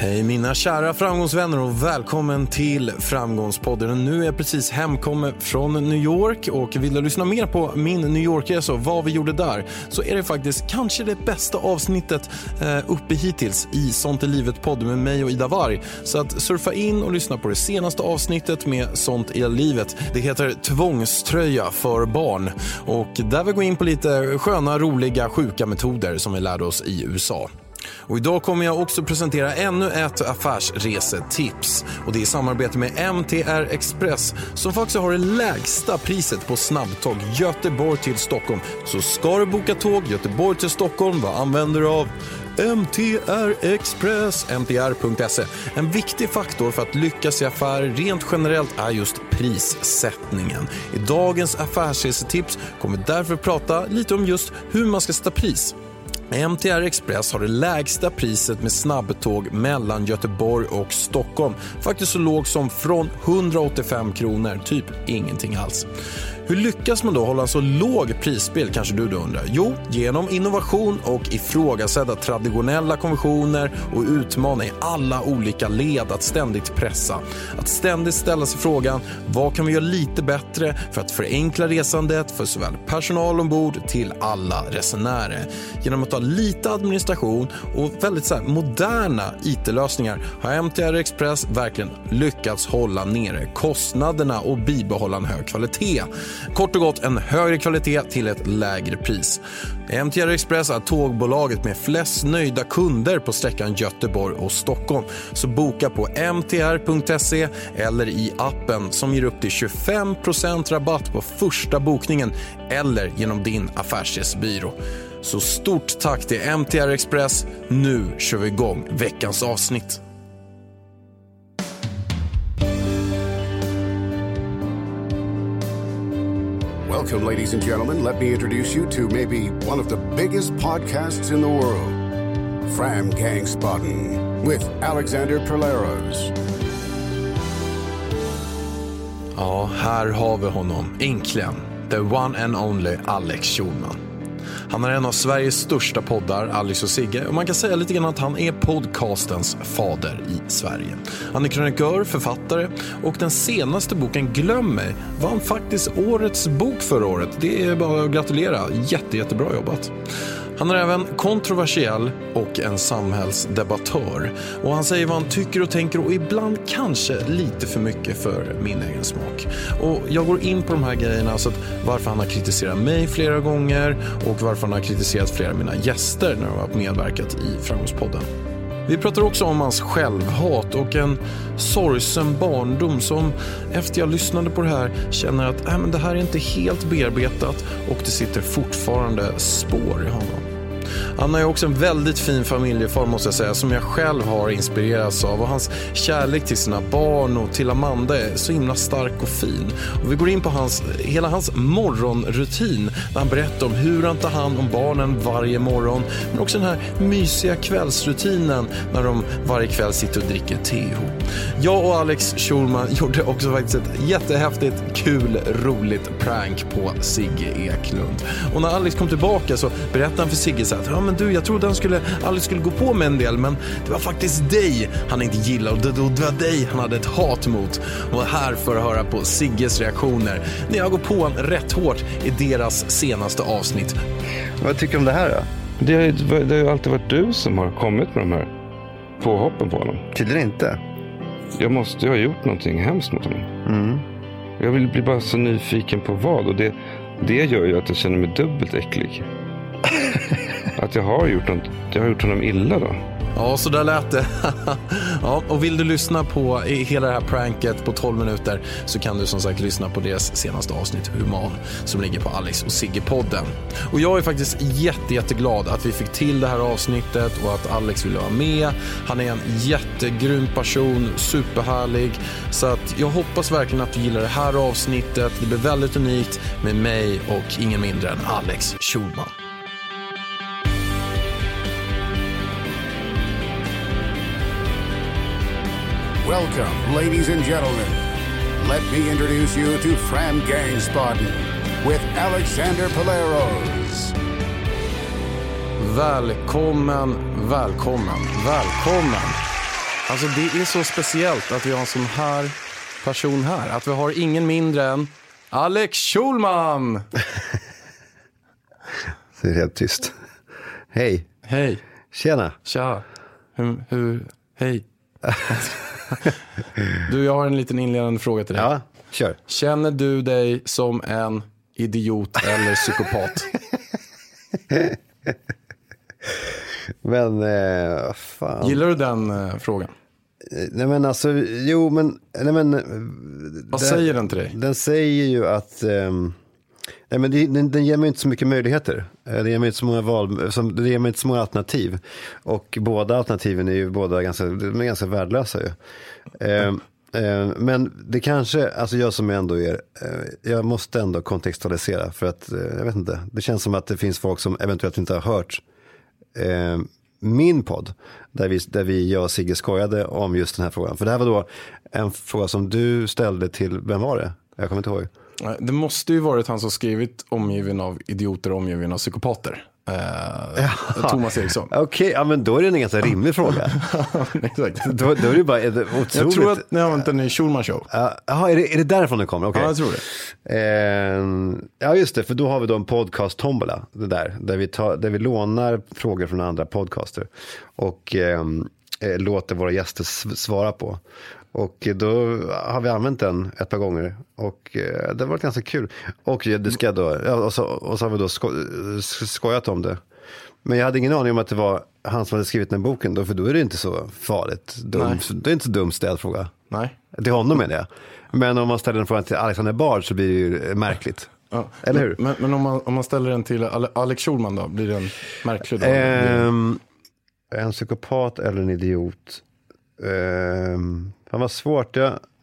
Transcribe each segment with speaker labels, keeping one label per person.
Speaker 1: Hej mina kära framgångsvänner och välkommen till Framgångspodden. Nu är jag precis hemkommen från New York och vill du lyssna mer på min New York-resa och vad vi gjorde där, så är det faktiskt kanske det bästa avsnittet uppe hittills i Sånt i livet-podden med mig och Ida Warg. Så att surfa in och lyssna på det senaste avsnittet med Sånt i livet. Det heter Tvångströja för barn och där vi går in på lite sköna, roliga, sjuka metoder som vi lärde oss i USA. Och idag kommer jag också presentera ännu ett affärsresetips. Och det är i samarbete med MTR Express som faktiskt har det lägsta priset på snabbtåg Göteborg till Stockholm. Så ska du boka tåg Göteborg till Stockholm, vad använder du av? MTR Express, mtr.se. En viktig faktor för att lyckas i affärer rent generellt är just prissättningen. I dagens affärsresetips kommer vi därför prata lite om just hur man ska sätta pris. MTR Express har det lägsta priset med snabbtåg mellan Göteborg och Stockholm. Faktiskt så låg som från 185 kronor, typ ingenting alls. Hur lyckas man då hålla en så låg prisspel, kanske du då undrar? Jo, genom innovation och ifrågasätta traditionella konventioner och utmana i alla olika led att ständigt pressa. Att ständigt ställa sig frågan, vad kan vi göra lite bättre för att förenkla resandet för såväl personal ombord till alla resenärer? Genom att ha lite administration och väldigt så här moderna IT-lösningar har MTR Express verkligen lyckats hålla nere kostnaderna och bibehålla en hög kvalitet. Kort och gott en högre kvalitet till ett lägre pris. MTR Express är tågbolaget med flest nöjda kunder på sträckan Göteborg och Stockholm. Så boka på mtr.se eller i appen som ger upp till 25% rabatt på första bokningen eller genom din affärsresebyrå. Så stort tack till MTR Express. Nu kör vi igång veckans avsnitt.
Speaker 2: Welcome, ladies and gentlemen. Let me introduce you to maybe one of the biggest podcasts in the world, Framgångsbodden, with Alexander Perleros.
Speaker 1: Ja, här har vi honom, äntligen. The one and only Alex Schulman. Han är en av Sveriges största poddar, Alex och Sigge, och man kan säga lite grann att han är podcastens fader i Sverige. Han är krönikör, författare och den senaste boken Glöm mig vann faktiskt årets bok förra året. Det är bara att gratulera, jättebra jobbat. Han är även kontroversiell och en samhällsdebattör. Och han säger vad han tycker och tänker och ibland kanske lite för mycket för min egen smak. Och jag går in på de här grejerna, så att varför han har kritiserat mig flera gånger och varför han har kritiserat flera av mina gäster när de har medverkat i Framgångspodden. Vi pratar också om hans självhat och en sorgsen barndom som efter jag lyssnade på det här känner att men det här är inte helt bearbetat och det sitter fortfarande spår i honom. Han har ju också en väldigt fin familjeform, måste jag säga, som jag själv har inspirerats av, och hans kärlek till sina barn och till Amanda är så himla stark och fin. Och vi går in på hela hans morgonrutin när han berättar om hur han tar hand om barnen varje morgon, men också den här mysiga kvällsrutinen när de varje kväll sitter och dricker te ihop. Jag och Alex Schulman gjorde också faktiskt ett jättehäftigt, kul, roligt prank på Sigge Eklund. Och när Alex kom tillbaka så berättade han för Sigge så att men du, jag trodde Alex skulle gå på med en del, men det var faktiskt dig han inte gillade och det var dig han hade ett hat mot. Och här för att höra på Sigges reaktioner när jag går på en rätt hårt i deras senaste avsnitt.
Speaker 3: Vad tycker du om det här då? Det har ju alltid varit du som har kommit med de här påhoppen på honom. Tydligen inte. Jag måste ju ha gjort någonting hemskt mot honom. Mm. Jag vill bli bara så nyfiken på vad, och det gör ju att jag känner mig dubbelt äcklig. Att jag har gjort honom illa då.
Speaker 1: Ja, så där lät det. Ja, och vill du lyssna på hela det här pranket på 12 minuter så kan du som sagt lyssna på deras senaste avsnitt Human som ligger på Alex och Sigge-podden. Och jag är faktiskt jätteglad att vi fick till det här avsnittet och att Alex ville vara med. Han är en jättegrym person, superhärlig. Så att jag hoppas verkligen att du gillar det här avsnittet. Det blir väldigt unikt med mig och ingen mindre än Alex Schulman.
Speaker 2: Welcome, ladies and gentlemen. Let me introduce you to Framgångsbodden with Alexander Perleros.
Speaker 1: Välkommen. Alltså det är så speciellt att vi har en sån här person här. Att vi har ingen mindre än Alex Schulman.
Speaker 4: Det är helt tyst. Hej.
Speaker 1: Hej.
Speaker 4: Tjena.
Speaker 1: Tja. Hej. Du, jag har en liten inledande fråga till dig.
Speaker 4: Ja, kör.
Speaker 1: Känner du dig som en idiot eller psykopat?
Speaker 4: Men, fan.
Speaker 1: Gillar du den frågan?
Speaker 4: Nej men alltså, jo men, nej men.
Speaker 1: Vad säger den till dig?
Speaker 4: Den säger ju att, nej men den ger mig inte så mycket möjligheter. Det ger mig inte så många det ger mig inte så många alternativ. Och båda alternativen är ju ganska värdelösa ju. Men det kanske, alltså jag som ändå är, jag måste ändå kontextualisera för att, jag vet inte, det känns som att det finns folk som eventuellt inte har hört min podd där jag och Sigge skojade om just den här frågan. För det här var då en fråga som du ställde till, vem var det? Jag kommer inte ihåg.
Speaker 1: Det måste ju varit han som skrivit omgiven av idioter, omgiven av psykopater. Thomas Eriksson.
Speaker 4: Okej, ja, men då är det en ganska rimlig fråga.
Speaker 1: Exakt.
Speaker 4: Då är det bara otroligt.
Speaker 1: Jag tror att ni har använt den i Schulman Show.
Speaker 4: Jaha, är det därifrån det kommer? Okay.
Speaker 1: Ja, jag tror det.
Speaker 4: Ja, just det, för då har vi då en podcast tombola, där vi lånar frågor från andra podcaster och låter våra gäster svara på. Och då har vi använt den ett par gånger och det har varit ganska kul. Och det ska då, och så har vi då skojat om det. Men jag hade ingen aning om att det var han som hade skrivit den boken då, för då är det inte så farligt. Det är inte så dum ställd fråga.
Speaker 1: Nej.
Speaker 4: Till honom är det. Men om man ställer en fråga till Alexander Bard så blir det ju märkligt.
Speaker 1: Ja.
Speaker 4: Eller hur?
Speaker 1: Men om man ställer den till Alex Schulman då, blir den märklig då?
Speaker 4: En psykopat eller en idiot? Fan vad svårt.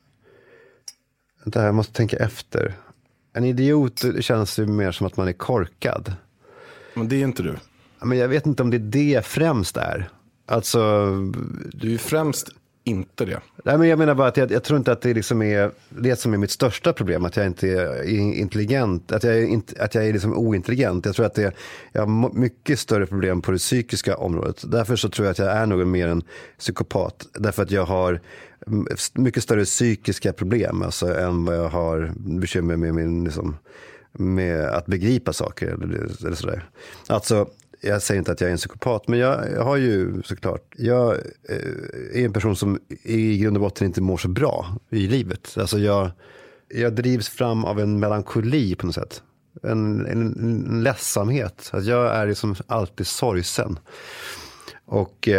Speaker 4: Jag måste tänka efter. En idiot känns ju mer som att man är korkad.
Speaker 1: Men det är inte du.
Speaker 4: Men jag vet inte om det främst är. Alltså,
Speaker 1: du är ju främst inte det.
Speaker 4: Nej, men jag menar bara att jag tror inte att det liksom är det som är mitt största problem, att jag inte är intelligent, att jag är liksom ointelligent. Jag tror att jag har mycket större problem på det psykiska området. Därför så tror jag att jag är något mer en psykopat. Därför att jag har mycket större psykiska problem alltså, än vad jag har bekymmer med min liksom, med att begripa saker eller sådär. Alltså, jag säger inte att jag är en psykopat, men jag har ju såklart, jag är en person som i grund och botten inte mår så bra i livet. Alltså jag drivs fram av en melankoli på något sätt. En ledsamhet. Att jag är liksom alltid sorgsen. Och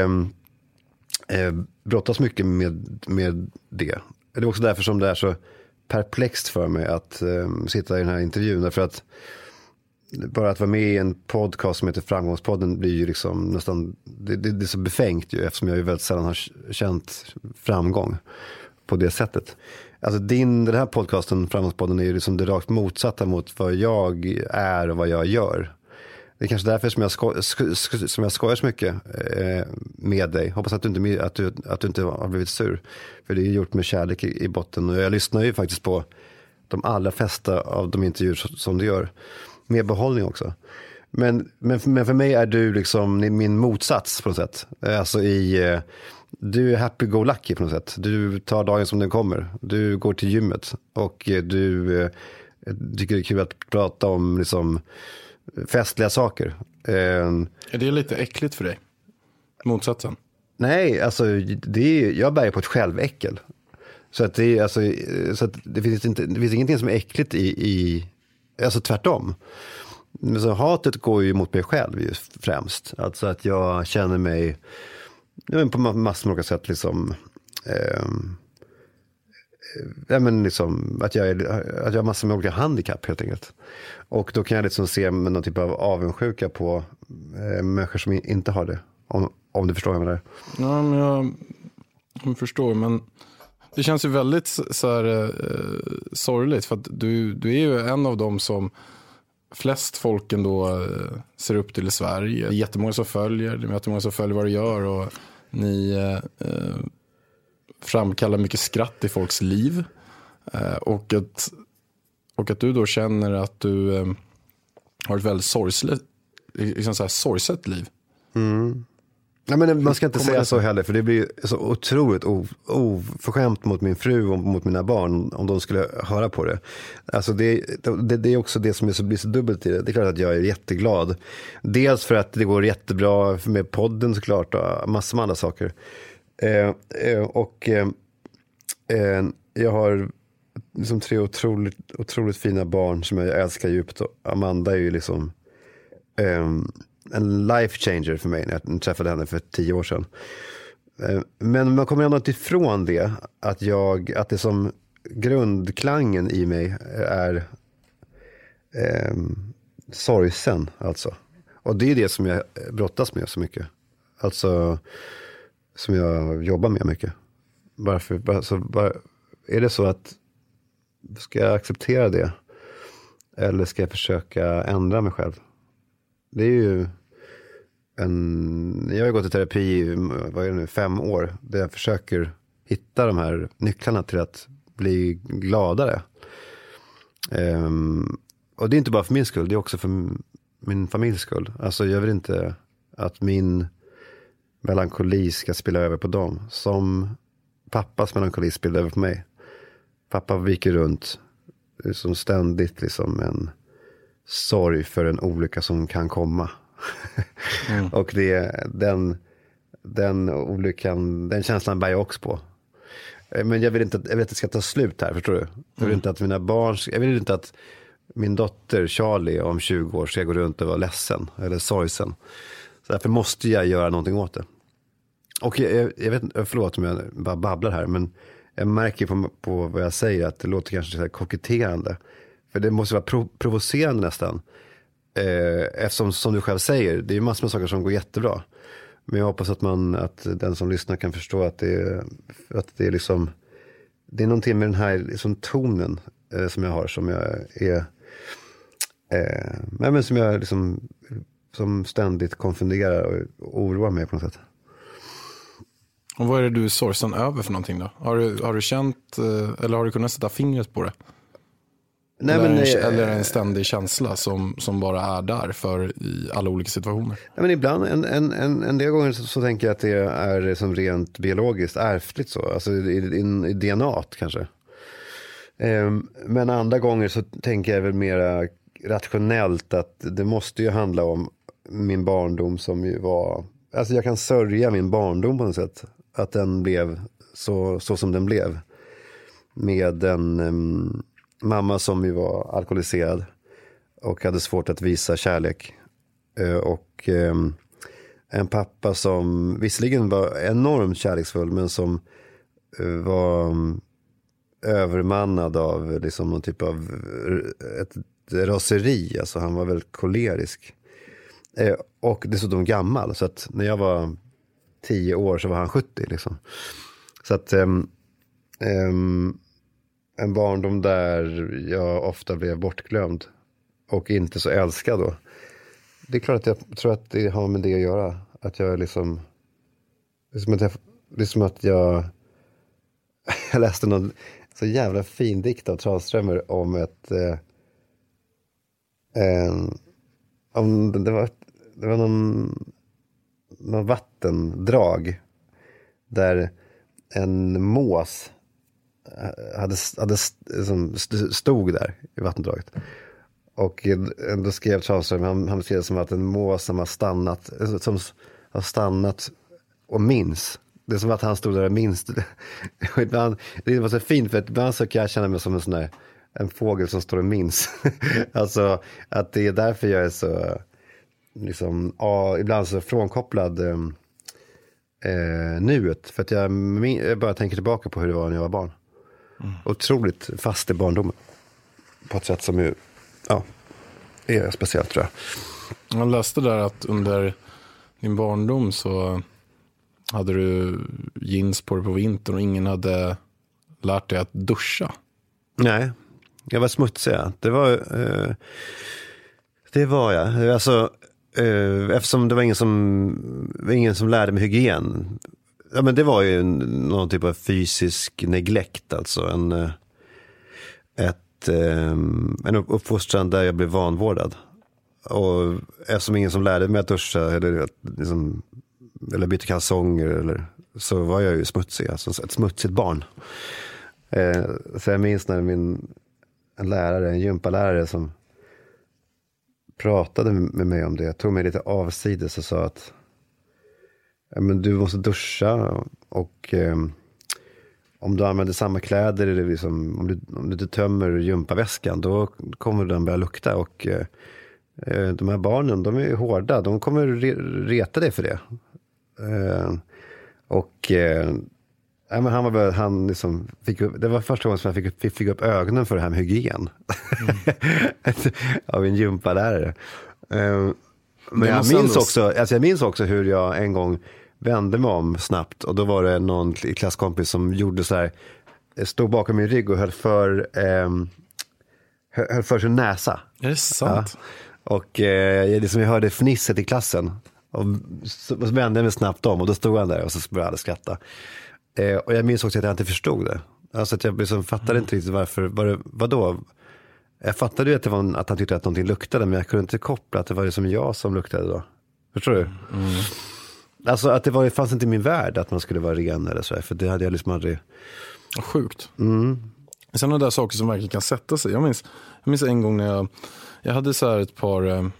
Speaker 4: brottas mycket med det. Det är också därför som det är så perplext för mig att sitta i den här intervjun. Därför att bara att vara med i en podcast som heter Framgångspodden blir ju liksom nästan, det är så befängt ju, eftersom jag ju väldigt sällan har känt framgång på det sättet. Alltså den här podcasten, Framgångspodden, är ju liksom det rakt motsatta mot vad jag är och vad jag gör. Det är kanske därför som jag skojar så mycket med dig. Hoppas att du inte har blivit sur. För det är gjort med kärlek i botten. Och jag lyssnar ju faktiskt på de allra flesta av de intervjuer som du gör. Med behållning också. Men för mig är du liksom min motsats på något sätt. Alltså du är happy-go-lucky på något sätt. Du tar dagen som den kommer. Du går till gymmet. Och du tycker det är kul att prata om liksom festliga saker.
Speaker 1: Är det lite äckligt för dig? Motsatsen?
Speaker 4: Nej, alltså jag bär på ett själväckel. Så att det finns ingenting som är äckligt i alltså tvärtom. Men så hatet går ju mot mig själv just främst. Alltså att jag känner mig på massor av olika sätt liksom liksom att jag har massor med olika handikapp helt enkelt. Och då kan jag liksom se med någon typ av avundsjuka på människor som inte har det. Om du förstår vad jag menar.
Speaker 1: Ja, men jag förstår, men det känns ju väldigt så här sorgligt, för att du är ju en av dem som flest folken då ser upp till i Sverige. Det är jättemånga som följer, det är jättemånga som följer vad du gör, och ni framkallar mycket skratt i folks liv. Och att du då känner att du har ett väldigt sorgset liv.
Speaker 4: Ja, men man ska inte säga så heller, för det blir så otroligt oförskämt mot min fru och mot mina barn om de skulle höra på det. Alltså det är också det som blir så dubbelt i det. Det är klart att jag är jätteglad. Dels för att det går jättebra med podden såklart och massor med andra saker. Jag har liksom 3 otroligt fina barn som jag älskar djupt. Och Amanda är ju liksom en life changer för mig när jag träffade henne för 10 år sedan. Men man kommer ändå inte ifrån det, att det som grundklangen i mig är sorgsen alltså. Och det är det som jag brottas med så mycket. Alltså som jag jobbar med mycket. Är det så att ska jag acceptera det? Eller ska jag försöka ändra mig själv? Det är ju jag har gått i terapi i 5 år. Där jag försöker hitta de här nycklarna till att bli gladare. Och det är inte bara för min skull. Det är också för min familjs skull. Alltså jag vill inte att min melankoli ska spela över på dem. Som pappas melankoli spelade över på mig. Pappa viker runt som ständigt liksom en sorg för en olycka som kan komma. Och den olyckan, den känslan bär jag också på. Men jag vill inte att det ska ta slut här, förstår du? Jag vill inte att mina barn, jag vill inte att min dotter Charlie om 20 år ska gå runt och vara ledsen eller sorgsen. Så därför måste jag göra någonting åt det. Och jag vet, förlåt om jag bara babblar här, men jag märker på vad jag säger att det låter kanske så här koketterande. För det måste vara provocerande nästan. Eftersom, som du själv säger, det är ju massor med saker som går jättebra. Men jag hoppas att den som lyssnar kan förstå att det är liksom, det är någonting med den här liksom tonen som jag har, som jag är men som jag liksom, som ständigt konfunderar och oroar mig på något sätt.
Speaker 1: Och vad är det du är sorgsen över för någonting då? Har du känt, eller har du kunnat sätta fingret på det? Nej, eller en ständig känsla som bara är där för i alla olika situationer?
Speaker 4: Nej, men ibland, en del gånger så tänker jag att det är som rent biologiskt ärftligt så. Alltså i DNA kanske. Men andra gånger så tänker jag väl mera rationellt att det måste ju handla om min barndom som ju var... Alltså jag kan sörja min barndom på något sätt. Att den blev så som den blev. Med en mamma som ju var alkoholiserad och hade svårt att visa kärlek. Och en pappa som visserligen var enormt kärleksfull, men som var övermannad av liksom någon typ av ett raseri. Alltså han var väldigt kolerisk. Och dessutom gammal. Så att när jag var 10 år så var han 70 liksom. Så att en barndom där jag ofta blev bortglömd och inte så älskad då. Det är klart att jag tror att det har med det att göra. Att jag liksom... Det är som att jag läste någon så jävla fin dikt av Tranströmer om ett... Det var någon vattendrag där en mås stod där i vattendraget. Och då skrev Charles, han beskrev det som att en mås som har stannat och minns. Det är som att han stod där och minns. Ibland, det var så fint, för ibland så kan jag känna mig som en sån där, en fågel som står och minns. Alltså att det är därför jag är så liksom, ibland så frånkopplad nuet. För att jag bara tänker tillbaka på hur det var när jag var barn. Otroligt fast i barndomen. På ett sätt som ju är speciellt, tror jag.
Speaker 1: Jag läste där att under din barndom så hade du jeans på dig på vintern och ingen hade lärt dig att duscha. Nej,
Speaker 4: jag var smutsig. Det var jag. Alltså, eftersom det var ingen som lärde mig hygien. Ja, men det var ju någon typ av fysisk neglekt, alltså en uppfostran där jag blev vanvårdad. Och eftersom ingen som lärde mig att duscha eller liksom eller bytte kalsonger eller, så var jag ju smutsig, alltså ett smutsigt barn. Så jag minns när en gympalärare som pratade med mig om det. Jag tog mig lite avsides och sa att men du måste duscha och om du använder samma kläder eller liksom, om du inte tömmer gympaväskan, då kommer den börja lukta och de här barnen, de är hårda, de kommer reta dig för det. Men han liksom det var första gången som jag fick upp ögonen för det här med hygien. Av en gympalärare. Men jag minns också hur jag en gång vände mig om snabbt, och då var det någon klasskompis som gjorde så här, stod bakom min rygg och höll för sin näsa.
Speaker 1: Är det sant?
Speaker 4: Ja. Och jag hörde fnisset i klassen, och så vände jag mig snabbt om, och då stod han där och så började alla skratta. Och jag minns också att jag inte förstod det. Alltså att jag liksom fattade inte riktigt vadå? Jag fattade ju att han tyckte att någonting luktade, men jag kunde inte koppla att det var det som jag som luktade då. Förstår du? Alltså att det fanns inte i min värld att man skulle vara ren eller så, för det hade jag liksom aldrig.
Speaker 1: Sjukt. Sen är det där saker som verkligen kan sätta sig. Jag minns en gång när jag hade så här ett par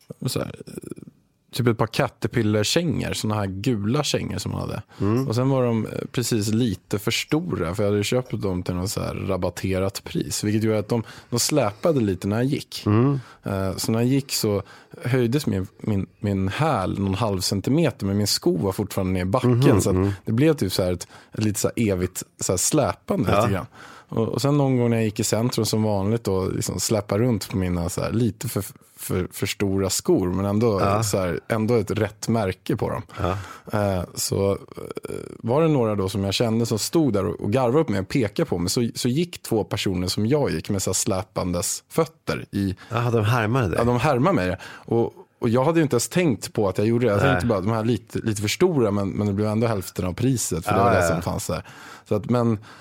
Speaker 1: typ ett par Caterpillar-kängor, såna här gula kängor som man hade. Och sen var de precis lite för stora, för jag hade köpt dem till något så här rabatterat pris, vilket gör att de släpade lite när jag gick. Så när jag gick så höjdes min häl någon halv centimeter, men min sko var fortfarande ner i backen, så att det blev typ så här ett lite så här evigt så här släpande lite grann. Och sen någon gång när jag gick i centrum som vanligt och liksom släppa runt på mina så här, lite för stora skor, men ändå, så här, ändå ett rätt märke på dem. Så var det några då som jag kände som stod där och garvade upp mig och pekade på mig, så gick två personer som jag gick med så här släpandes fötter i.
Speaker 4: De härmade dig?
Speaker 1: Ja, de härmade mig. Och jag hade ju inte ens tänkt på att jag gjorde det. Jag tänkte bara, de här lite för stora, men det blev ändå hälften av priset, för det var det som fanns där. Så att,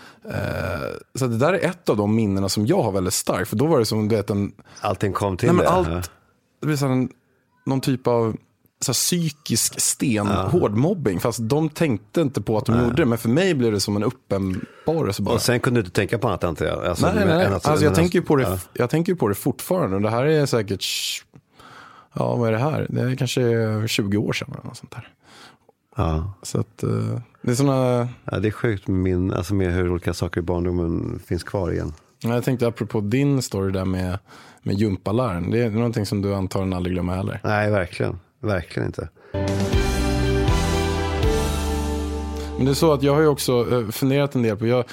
Speaker 1: så det där är ett av de minnena som jag har väldigt starkt, för då var det som du vet
Speaker 4: allting kom till det.
Speaker 1: Det blir så någon typ av så psykisk hård mobbing, fast de tänkte inte på att de gjorde det, men för mig blev det som en uppenbarelse bara.
Speaker 4: Och sen kunde du inte tänka på annat, inte jag. Alltså,
Speaker 1: nej. Alltså, jag tänker ju på det fortfarande, och det här är säkert vad är det här? Det är kanske 20 år sedan eller något sånt där.
Speaker 4: Ja.
Speaker 1: Så att det är såna.
Speaker 4: Ja, det är sjukt med hur olika saker i barndomen finns kvar igen.
Speaker 1: Jag tänkte apropå din story där med gympaläraren. Det är någonting som du antagligen aldrig glömmer heller.
Speaker 4: Nej, verkligen inte.
Speaker 1: Men det är så att jag har ju också funderat en del på, jag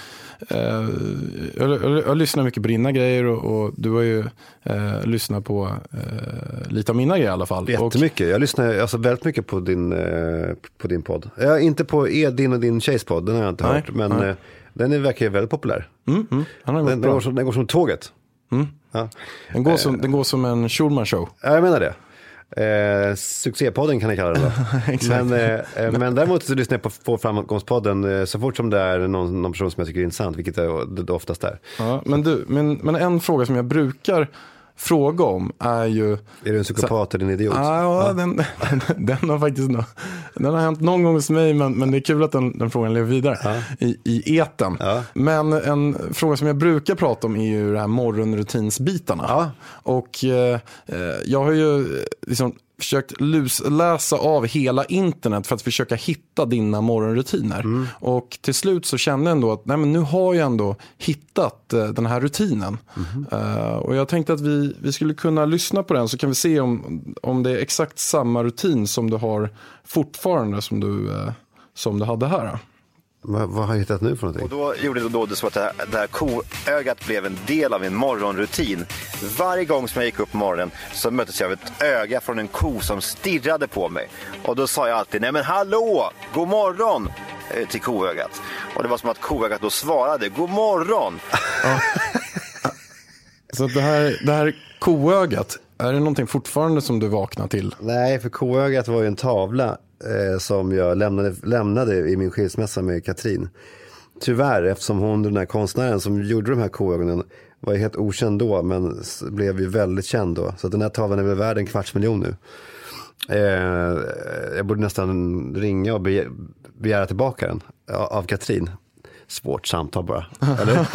Speaker 1: lyssnar mycket på dina grejer, och du har ju lyssnat på lite av mina grejer i alla fall.
Speaker 4: Jättemycket. Jag lyssnar alltså väldigt mycket på din podd. Inte på din och din tjejs podd, den har jag inte hört, men den verkar väldigt populär. Den går som tåget. Ja.
Speaker 1: Den går som en Schulman-show.
Speaker 4: Ja, jag menar det. Succépodden kan jag kalla den då. Men däremot så lyssnar jag på Framgångspodden så fort som det är någon person som jag tycker är intressant, vilket det oftast är. Ja,
Speaker 1: men en fråga som jag brukar fråga om är ju... Är
Speaker 4: du en psykopat eller en idiot?
Speaker 1: Ja. Den har faktiskt den har hänt någon gång hos mig, men det är kul att den frågan lever vidare i eten. Ja. Men en fråga som jag brukar prata om är ju det här morgonrutinsbitarna. Ja. Och jag har ju liksom försökt läsa av hela internet för att försöka hitta dina morgonrutiner. Och till slut så kände jag ändå att men nu har jag ändå hittat den här rutinen. Och jag tänkte att vi skulle kunna lyssna på den, så kan vi se om det är exakt samma rutin som du har fortfarande som du hade här.
Speaker 4: Vad har jag hittat nu för någonting?
Speaker 5: Och då gjorde det så att det här koögat blev en del av min morgonrutin. Varje gång som jag gick upp på morgonen så möttes jag av ett öga från en ko som stirrade på mig. Och då sa jag alltid, nej men hallå, god morgon, till koögat. Och det var som att koögat då svarade, god morgon.
Speaker 1: Ja. Så det här koögat, är det någonting fortfarande som du vaknar till?
Speaker 4: Nej, för koögat var ju en tavla som jag lämnade i min skilsmässa med Katrin. Tyvärr, eftersom hon, den här konstnären som gjorde de här koögonen, var ju helt okänd då, men blev ju väldigt känd då. Så den här tavlan är väl värd 250,000 nu. Jag borde nästan ringa och begära tillbaka den av Katrin. Svårt samtal bara. Eller?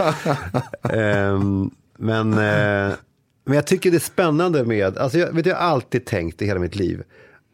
Speaker 4: Men jag tycker det är spännande med, alltså jag har alltid tänkt i hela mitt liv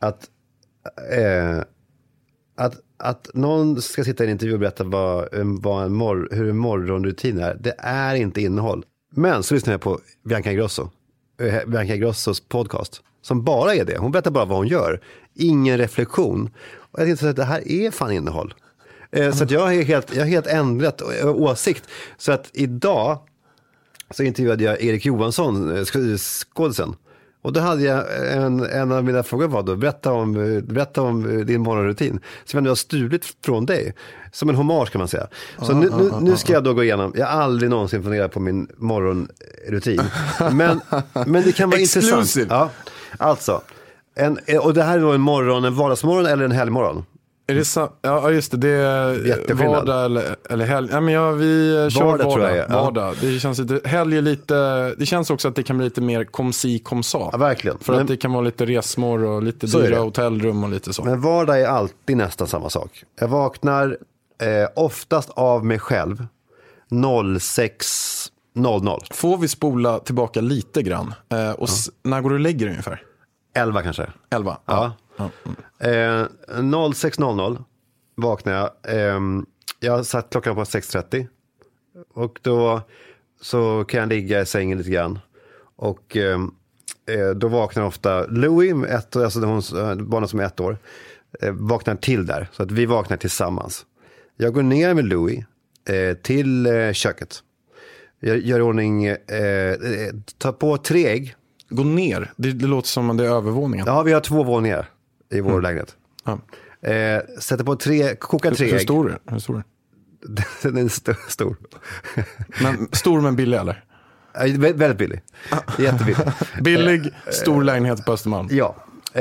Speaker 4: att någon ska sitta i en intervju och berätta hur en morgonrutin är. Det är inte innehåll. Men så lyssnar jag på Bianca Ingrossos podcast som bara är det. Hon berättar bara vad hon gör. Ingen reflektion. Och jag tänkte att det här är fan innehåll. Så att jag har helt ändrat åsikt. Så att idag så intervjuade jag Erik Johansson, skådisen. Och då hade jag en av mina frågor var då, berätta om din morgonrutin. Så jag har stulit från dig. Som en hommage kan man säga. Så nu ska jag då gå igenom. Jag har aldrig någonsin funderat på min morgonrutin. Men det kan vara intressant. Ja, alltså. Och det här är då en vardagsmorgon eller en helgmorgon?
Speaker 1: Är det ja, just det. Det är vardag eller helg. Ja, men vi kör vardag. Det känns lite, helg är lite, det känns också att det kan bli lite mer kom sa.
Speaker 4: Ja, verkligen.
Speaker 1: För att det kan vara lite resmål och lite dyra hotellrum och lite så.
Speaker 4: Men vardag är alltid nästan samma sak. Jag vaknar oftast av mig själv 06:00.
Speaker 1: Får vi spola tillbaka lite grann? Och när går du och lägger dig ungefär?
Speaker 4: 11 kanske.
Speaker 1: 11?
Speaker 4: Ja. 06:00 vaknar jag. Jag satt klockan på 6:30. Och då så kan jag ligga i sängen lite grann. Och då vaknar ofta Louis, alltså barnen som är 1 år, vaknar till där. Så att vi vaknar tillsammans. Jag går ner med Louis till köket. Jag gör i ordning, tar på 3 ägg.
Speaker 1: Gå ner? Det låter som att det är övervåningen.
Speaker 4: Ja, vi har 2 våningar i vår lägenhet. Ja. Sätter på 3, kokar 3 ägg.
Speaker 1: Hur stor är den?
Speaker 4: Den är stor.
Speaker 1: Men stor men billig eller?
Speaker 4: Väldigt billig. Jättebillig.
Speaker 1: Billig, stor lägenhet på Östermalm.
Speaker 4: Ja.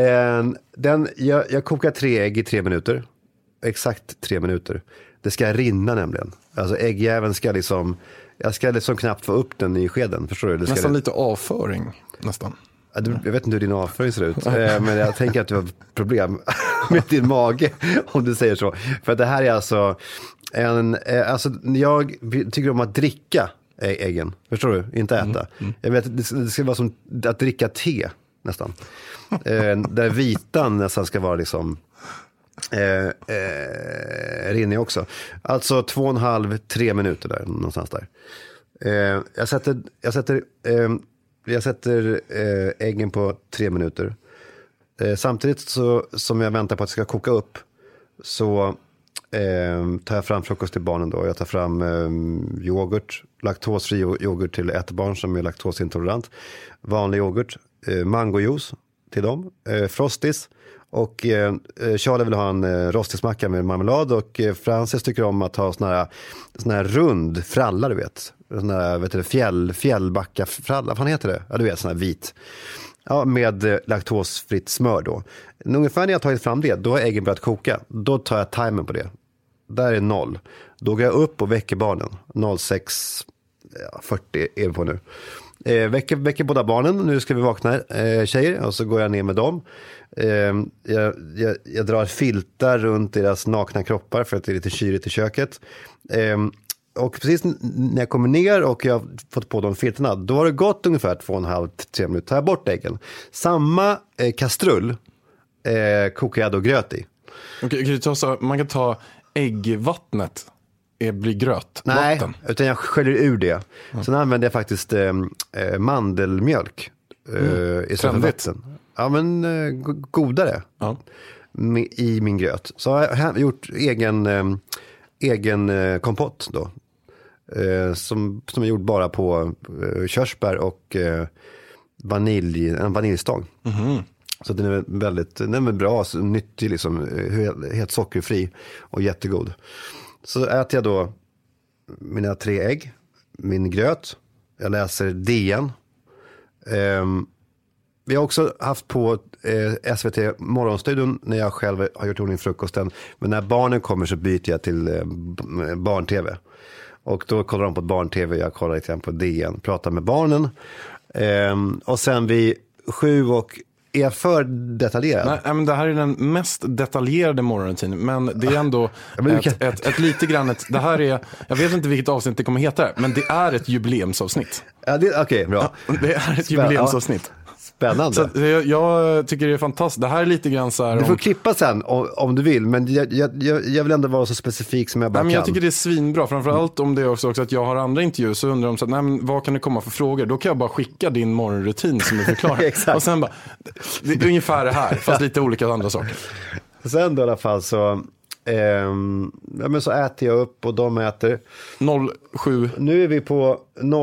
Speaker 4: Jag kokar 3 ägg i 3 minuter. Exakt 3 minuter. Det ska rinna nämligen. Alltså äggjäveln ska liksom, jag ska liksom knappt få upp den i skeden. Förstår du?
Speaker 1: Nästan lite avföring. Nästan.
Speaker 4: Jag vet inte hur din avföring ser ut. Men jag tänker att du har problem med din mage. Om du säger så. För det här är alltså jag tycker om att dricka äggen. Förstår du? Inte äta. Jag vet, det ska vara som att dricka te nästan. Där vitan nästan ska vara liksom rinnig också. Alltså 2,5-3 minuter där någonstans där. Jag sätter äggen på 3 minuter. Samtidigt så som jag väntar på att det ska koka upp så tar jag fram frukost till barnen då. Jag tar fram yoghurt, laktosfri yoghurt till ett barn som är laktosintolerant. Vanlig yoghurt, mangojuice till dem, frostis. Och Charlie vill ha en rostismacka med marmelad och Frances tycker om att ha sån här rund fralla, du vet. Sån här fjällbacka fralla, vad heter det? Ja, du vet, sån här vit. Ja, med laktosfritt smör då. Ungefär när jag tagit fram det, då har äggen börjat koka. Då tar jag timern på det. Där är 0. Då går jag upp och väcker barnen. 06:40 är vi på nu. Väcker båda barnen. Nu ska vi vakna, tjejer. Och så går jag ner med dem. Jag drar filtar runt deras nakna kroppar för att det är lite kyrigt i köket. Och precis när jag kommer ner och jag har fått på de filterna, då har det gått ungefär 2,5-3 minuter. Tar jag bort äggen. Samma kastrull kokar jag då gröt i.
Speaker 1: Okay, man kan ta äggvattnet. Blir gröt?
Speaker 4: Nej,
Speaker 1: vatten.
Speaker 4: Utan jag sköljer ur det. Sen använder jag faktiskt mandelmjölk istället för vatten. Ja, men godare i min gröt. Så har jag gjort egen kompott då. Som är gjord bara på körsbär och en vaniljstång. Så den är bra, nyttig liksom, helt sockerfri och jättegod. Så äter jag då mina 3 ägg, min gröt, jag läser DN. Vi har också haft på SVT Morgonstudion när jag själv har gjort ordning frukosten. Men när barnen kommer så byter jag till barn-tv. Och då kollar de på barn-tv, jag kollar lite grann på DN, pratar med barnen. Och sen vid 7 och Är jag för detaljerad?
Speaker 1: Nej, men det här är den mest detaljerade morgonrutinen. Men det är ändå ett lite grann... det här är, jag vet inte vilket avsnitt det kommer heta, men det är ett jubileumsavsnitt.
Speaker 4: Ja, okej, bra.
Speaker 1: Ja, det är ett jubileumsavsnitt.
Speaker 4: Spännande.
Speaker 1: Så jag tycker det är fantastiskt. Det här är lite grann så här...
Speaker 4: Du får klippa sen om du vill, men jag vill ändå vara så specifik som jag bara kan.
Speaker 1: Jag tycker det är svinbra, framförallt om det är också att jag har andra intervjuer, så undrar de så att, nej, men vad kan det komma för frågor? Då kan jag bara skicka din morgonrutin som du förklarar.
Speaker 4: Exakt.
Speaker 1: Och sen bara, det är ungefär det här, fast lite olika andra saker.
Speaker 4: Sen då i alla fall så, men så äter jag upp och de äter.
Speaker 1: 07.
Speaker 4: Nu är vi på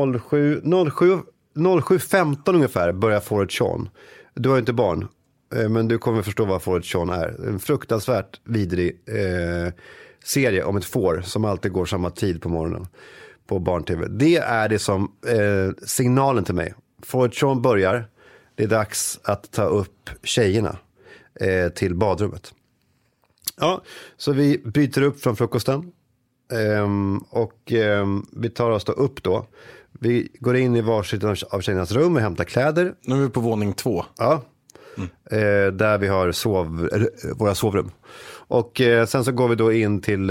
Speaker 4: 07:15 ungefär börjar Forrest Shawn. Du har ju inte barn, men du kommer förstå vad Forrest Shawn är. En fruktansvärt vidrig serie om ett får som alltid går samma tid på morgonen på barn-tv. Det är det som signalen till mig. Forrest Shawn börjar, det är dags att ta upp tjejerna till badrummet. Ja, så vi byter upp från frukosten och vi tar oss då upp då. Vi går in i varsitt av tjejernas rum och hämtar kläder.
Speaker 1: Nu är vi på våning 2.
Speaker 4: Ja, där vi har våra sovrum. Och sen så går vi då in till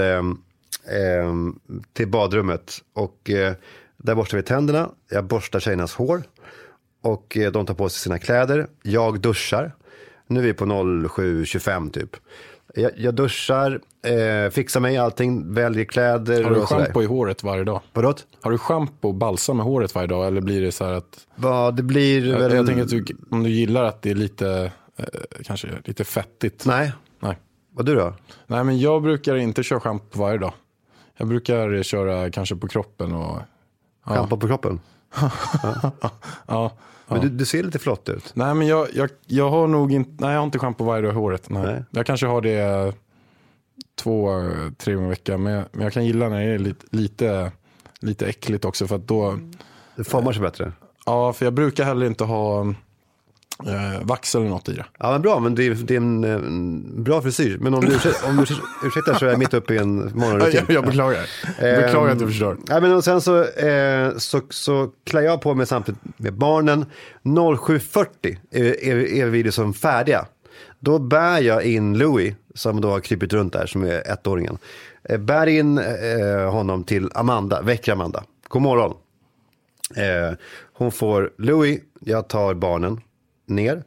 Speaker 4: badrummet. Och där borstar vi tänderna. Jag borstar tjejernas hår. Och de tar på sig sina kläder. Jag duschar. Nu är vi på 07:25 typ. Jag duschar, fixar mig allting, väljer kläder.
Speaker 1: Har du
Speaker 4: och
Speaker 1: shampoo i håret varje dag?
Speaker 4: Vadå?
Speaker 1: Har du shampoo och balsam i håret varje dag? Eller blir det så här att...
Speaker 4: Det blir
Speaker 1: jag tänker att om du gillar att det är lite, kanske lite fettigt.
Speaker 4: Nej. Vad du då?
Speaker 1: Nej, men jag brukar inte köra shampoo varje dag. Jag brukar köra kanske på kroppen och...
Speaker 4: Shampoo på kroppen?
Speaker 1: Ja.
Speaker 4: Men du ser lite flott ut.
Speaker 1: Nej, men jag har nog inte... Nej, jag har inte shampoo varje dag i håret. Nej. Jag kanske har det 2-3 gånger i veckan. Men jag kan gilla när det är lite äckligt också. För att då...
Speaker 4: Det formar sig bättre.
Speaker 1: Ja, för jag brukar heller inte ha vax eller något i det.
Speaker 4: Ja, men bra. Men det är en bra frisyr. Men om du ursäktar så är jag mitt uppe i en morgonrutin.
Speaker 1: Jag beklagar. Beklagar att du förstår.
Speaker 4: Ja, men och sen så klär jag på mig samtidigt med barnen. 07:40 är vi liksom färdiga. Då bär jag in Louis, som då har krypit runt där, som är 1-åringen. Bär in honom till Amanda, väcker Amanda. God morgon. Hon får Louis, jag tar barnen ner.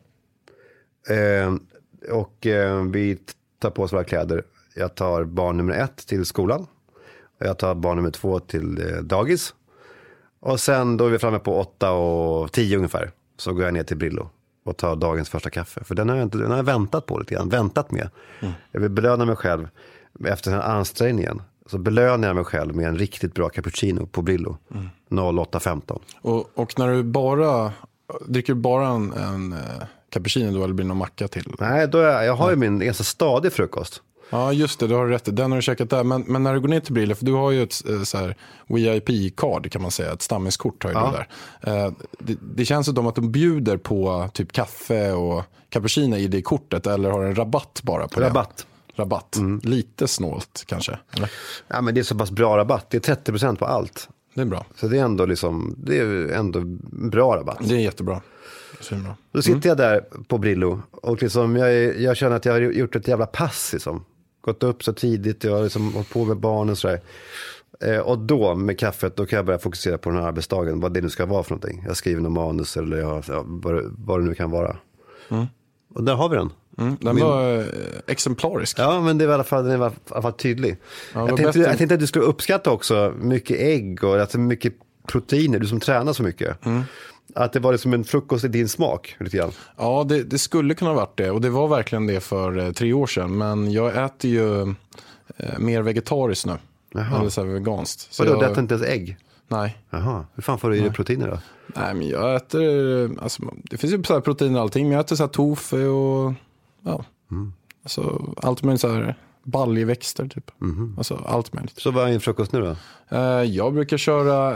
Speaker 4: Och vi tar på oss våra kläder. Jag tar barn nummer 1 till skolan. Jag tar barn nummer 2 till dagis. Och sen då är vi framme på 8:10 ungefär. Så går jag ner till Brillo och tar dagens första kaffe. För den har jag väntat på lite grann. Väntat med. Jag vill belöna mig själv efter den här ansträngningen. Så belönar jag mig själv med en riktigt bra cappuccino på Brillo. 08:15.
Speaker 1: Och när du dricker du bara en cappuccino då, eller blir det någon macka till?
Speaker 4: Nej, jag har ju min ganska stadig frukost.
Speaker 1: Ja, just det, du har rätt. Den har du käkat där. Men när du går ner till Brillo, för du har ju ett så här VIP-card kan man säga, ett stammiskort har ju du där. Det känns som att de bjuder på typ kaffe och cappuccino i det kortet, eller har en rabatt bara på
Speaker 4: Rabatt.
Speaker 1: Lite snålt kanske, eller?
Speaker 4: Ja, men det är så pass bra rabatt. Det är 30% på allt.
Speaker 1: Det är bra.
Speaker 4: Så det är ändå bra rabatt.
Speaker 1: Det är jättebra. Bra.
Speaker 4: Då sitter jag där på Brillo och liksom jag känner att jag har gjort ett jävla pass liksom. Gått upp så tidigt, jag har liksom hållit på med barnen och sådär. Och då med kaffet, då kan jag börja fokusera på den här arbetsdagen, vad det nu ska vara för någonting. Jag skriver någon manus eller vad det nu kan vara. Och där har vi den.
Speaker 1: Den var exemplarisk.
Speaker 4: Ja, men det var i alla fall tydlig. Ja, jag tänkte att du skulle uppskatta också mycket ägg och alltså mycket proteiner, du som tränar så mycket. Att det var liksom en frukost i din smak lite grann. Ja,
Speaker 1: det skulle kunna ha varit det. Och det var verkligen det för 3 år sedan. Men jag äter ju mer vegetariskt nu.
Speaker 4: Jaha.
Speaker 1: Eller så här veganskt.
Speaker 4: Så du äter inte ens ägg?
Speaker 1: Nej.
Speaker 4: Jaha, hur fan får du i dig proteiner då?
Speaker 1: Nej, men jag äter, alltså, det finns ju så här proteiner och allting. Men jag äter så här tofu och alltså, allt möjligt så här baljväxter typ. Alltså allt möjligt.
Speaker 4: Så vad är en frukost nu då?
Speaker 1: Jag brukar köra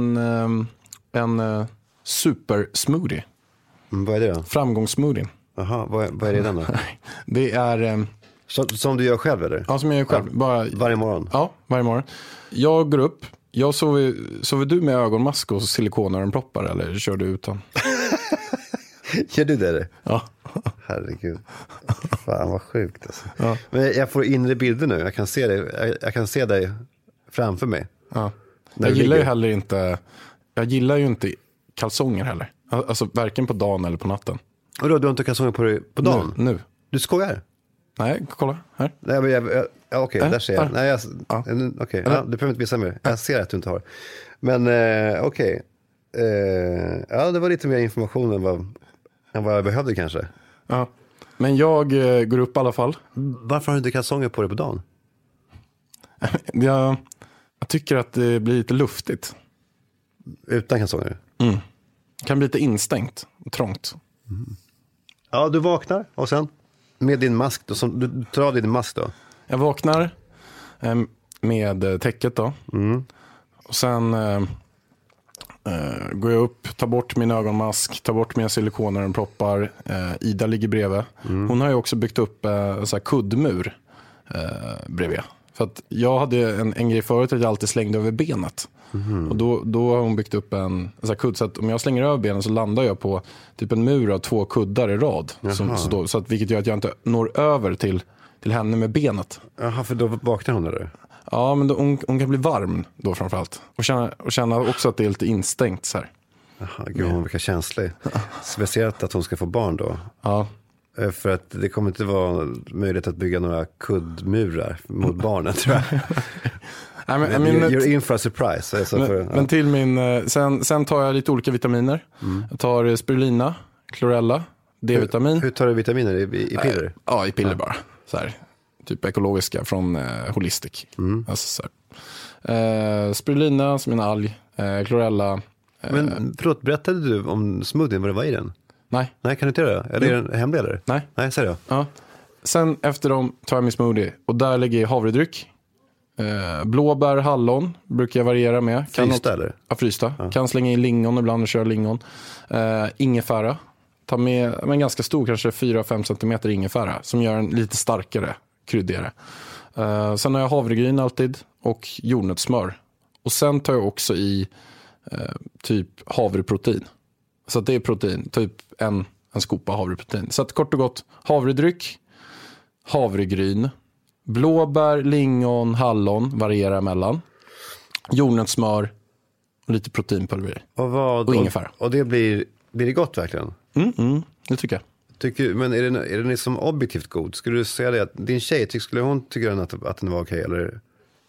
Speaker 1: en super smoothie.
Speaker 4: Vad är det då?
Speaker 1: Framgångssmoothie.
Speaker 4: Jaha, vad är det den då?
Speaker 1: Det är...
Speaker 4: Som du gör själv eller?
Speaker 1: Ja, som jag gör själv.
Speaker 4: Ja.
Speaker 1: Bara,
Speaker 4: varje morgon?
Speaker 1: Ja, varje morgon. Jag går upp. Sover du med ögonmask och silikonöronproppar eller kör du utan?
Speaker 4: Gör du det?
Speaker 1: Ja.
Speaker 4: Herregud. Fan vad sjukt alltså. Ja. Men jag får inre bilder nu. Jag kan se dig framför mig.
Speaker 1: Ja. Jag gillar ju inte kalsonger heller. Alltså varken på dagen eller på natten.
Speaker 4: Och då, du har inte kalsonger på dig på dagen?
Speaker 1: Nu.
Speaker 4: Du skojar?
Speaker 1: Nej, kolla här.
Speaker 4: Nej, okej, där ser jag. Nej, okej, du behöver inte visa mer. Jag ser att du inte har. Men okej. Ja, det var lite mer information än vad jag behövde kanske.
Speaker 1: Ja. Men jag går upp i alla fall.
Speaker 4: Varför har du inte kalsonger på dig på dagen?
Speaker 1: Jag tycker att det blir lite luftigt.
Speaker 4: Utan kalsonger?
Speaker 1: Det kan bli lite instängt och trångt.
Speaker 4: Ja, du vaknar och sen med din mask då, du tar av din mask då?
Speaker 1: Jag vaknar med täcket då. Och sen går jag upp, tar bort min ögonmask, tar bort mina silikoner och proppar. Ida ligger bredvid. Hon har ju också byggt upp en sån här kuddmur bredvid. För att jag hade en grej förut att jag alltid slängde över benet. Och då har hon byggt upp en sån här kudd. Så att om jag slänger över benen så landar jag på typ en mur av 2 kuddar i rad. Så att, vilket gör att jag inte når över till henne med benet.
Speaker 4: Jaha, för då vaknar hon eller?
Speaker 1: Ja, men hon kan bli varm då framförallt. Och känna också att det är lite instängt så här.
Speaker 4: Jaha, gud hon verkar känslig. Speciellt att hon ska få barn då.
Speaker 1: Ja.
Speaker 4: För att det kommer inte vara möjligt att bygga några kuddmurar mot barnen tror jag. You're in for a surprise.
Speaker 1: Men till sen tar jag lite olika vitaminer. Jag tar spirulina, chlorella, D-vitamin.
Speaker 4: Hur tar du vitaminer? I piller?
Speaker 1: Ja, i piller bara. Så här, typ ekologiska från Holistic. Alltså, så här. Spirulina som en alg, chlorella.
Speaker 4: Men förlåt, berättade du om smoothien, vad det var i den?
Speaker 1: Nej.
Speaker 4: Nej, kan du inte göra det? Är det en hemlig eller? Nej, säg det.
Speaker 1: Ja. Sen efter dem tar jag min smoothie och där lägger jag havredryck. Blåbär, hallon brukar jag variera med.
Speaker 4: Frysta eller?
Speaker 1: Ja, frysta. Ja. Kan slänga in lingon ibland och köra lingon. Ingefära. Ta med en ganska stor, kanske 4-5 centimeter ingefära som gör en lite starkare, kryddigare. Sen har jag havregryn alltid och jordnötssmör. Och sen tar jag också i typ havreprotein. Så att det är protein, typ en skopa havreprotein. Så att kort och gott, havredryck, havregryn, blåbär, lingon, hallon varierar mellan. Jordnötssmör och lite proteinpulver och ingefära.
Speaker 4: Och det blir det gott verkligen?
Speaker 1: Det tycker jag.
Speaker 4: Men är den liksom objektivt god? Skulle du säga det att din tjej, skulle hon tycka att den var okej eller?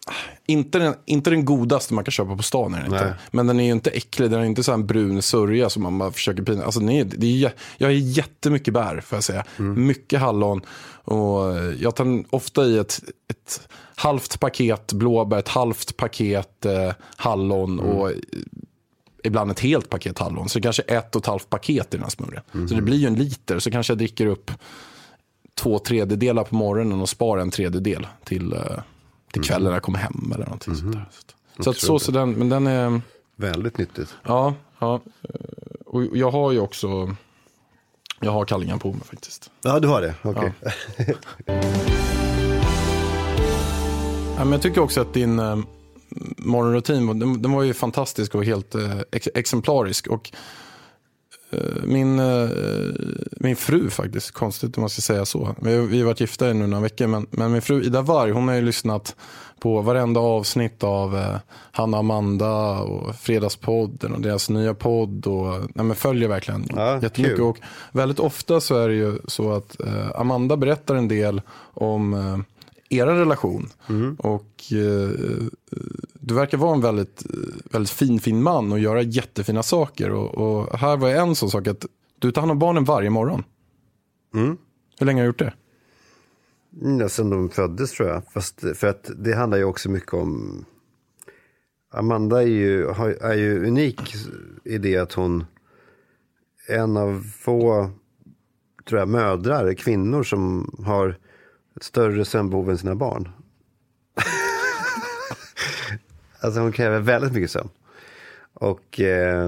Speaker 1: Inte den godaste man kan köpa på stan är inte. Men den är ju inte äcklig. Den är inte så en brun sörja som man bara försöker pina. Alltså, jag har jättemycket bär får jag säga. Mycket hallon. Och jag tar ofta i ett halvt paket blåbär, ett halvt paket hallon och ibland ett helt paket hallon. Så det kanske 1,5 paket i den här smörjan. Så det blir ju 1 liter. Så kanske jag dricker upp 2/3 på morgonen och sparar 1/3 till kvällen när jag kommer hem eller någonting sånt där. Så den, men den är
Speaker 4: väldigt nyttigt.
Speaker 1: Ja. Och jag har ju också kallingar på mig faktiskt.
Speaker 4: Ja, du har det. Okej.
Speaker 1: Ja. Men jag tycker också att din morgonrutin den var ju fantastisk och helt exemplarisk och min fru faktiskt, konstigt om man ska säga så. Vi har varit gifta i nu några veckor men min fru Ida Varg, hon har ju lyssnat på varenda avsnitt av Hanna Amanda och Fredagspodden och deras nya podd och följer verkligen jättemycket. Kul. Och väldigt ofta så är det ju så att Amanda berättar en del om era relation och du verkar vara en väldigt, väldigt fin man och göra jättefina saker och här var en sån sak att du tar hand om barnen varje morgon. Hur länge har du gjort det?
Speaker 4: Sen de föddes tror jag. Fast för att det handlar ju också mycket om Amanda är ju unik i det att hon en av få tror jag mödrar, kvinnor som har ett större sömnbehov än sina barn. Alltså hon kräver väldigt mycket sömn. Och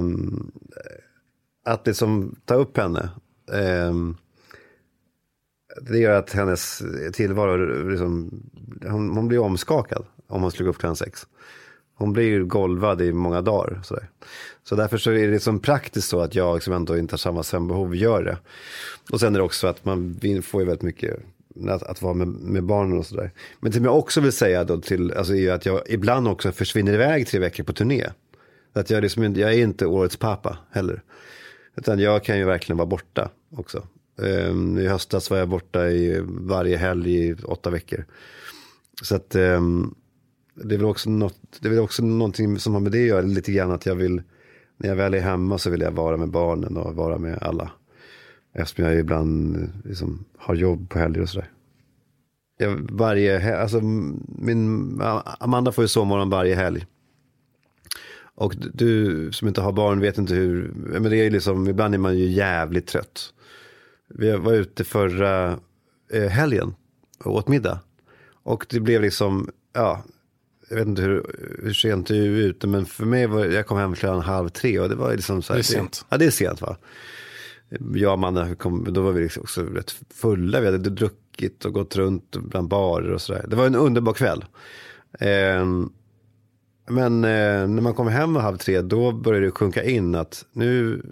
Speaker 4: att det som tar upp henne det gör att hennes tillvaro liksom, hon blir omskakad om hon skulle gå upp klockan 6. Hon blir golvad i många dagar. Så därför så är det som praktiskt så att jag som ändå inte har samma sömnbehov gör det. Och sen är det också att man får ju väldigt mycket att vara med barnen och sådär. Men det som jag också vill säga då alltså är att jag ibland också försvinner iväg 3 veckor på turné. Att jag är inte årets pappa heller. Utan jag kan ju verkligen vara borta också. I höstas var jag borta i varje helg i 8 veckor. Så att det är väl också någonting som har med det att göra lite grann, att jag vill, när jag väl är hemma så vill jag vara med barnen och vara med alla. Eftersom jag ibland liksom har jobb på helger och sådär. Amanda får ju sovmorgon varje helg. Och du som inte har barn vet inte hur, men det är liksom, ibland är man ju jävligt trött. Vi var ute förra helgen och åt middag. Och det blev liksom, jag vet inte hur sent du är ute, men för mig jag kom hem 2:30 och det var liksom så här.
Speaker 1: Det är sent.
Speaker 4: Det är sent, va? Jag och Amanda då var vi liksom också rätt fulla. Vi hade druckit och gått runt bland barer och sådär. Det var en underbar kväll. Men när man kommer hem 2:30, då börjar det sjunka in att nu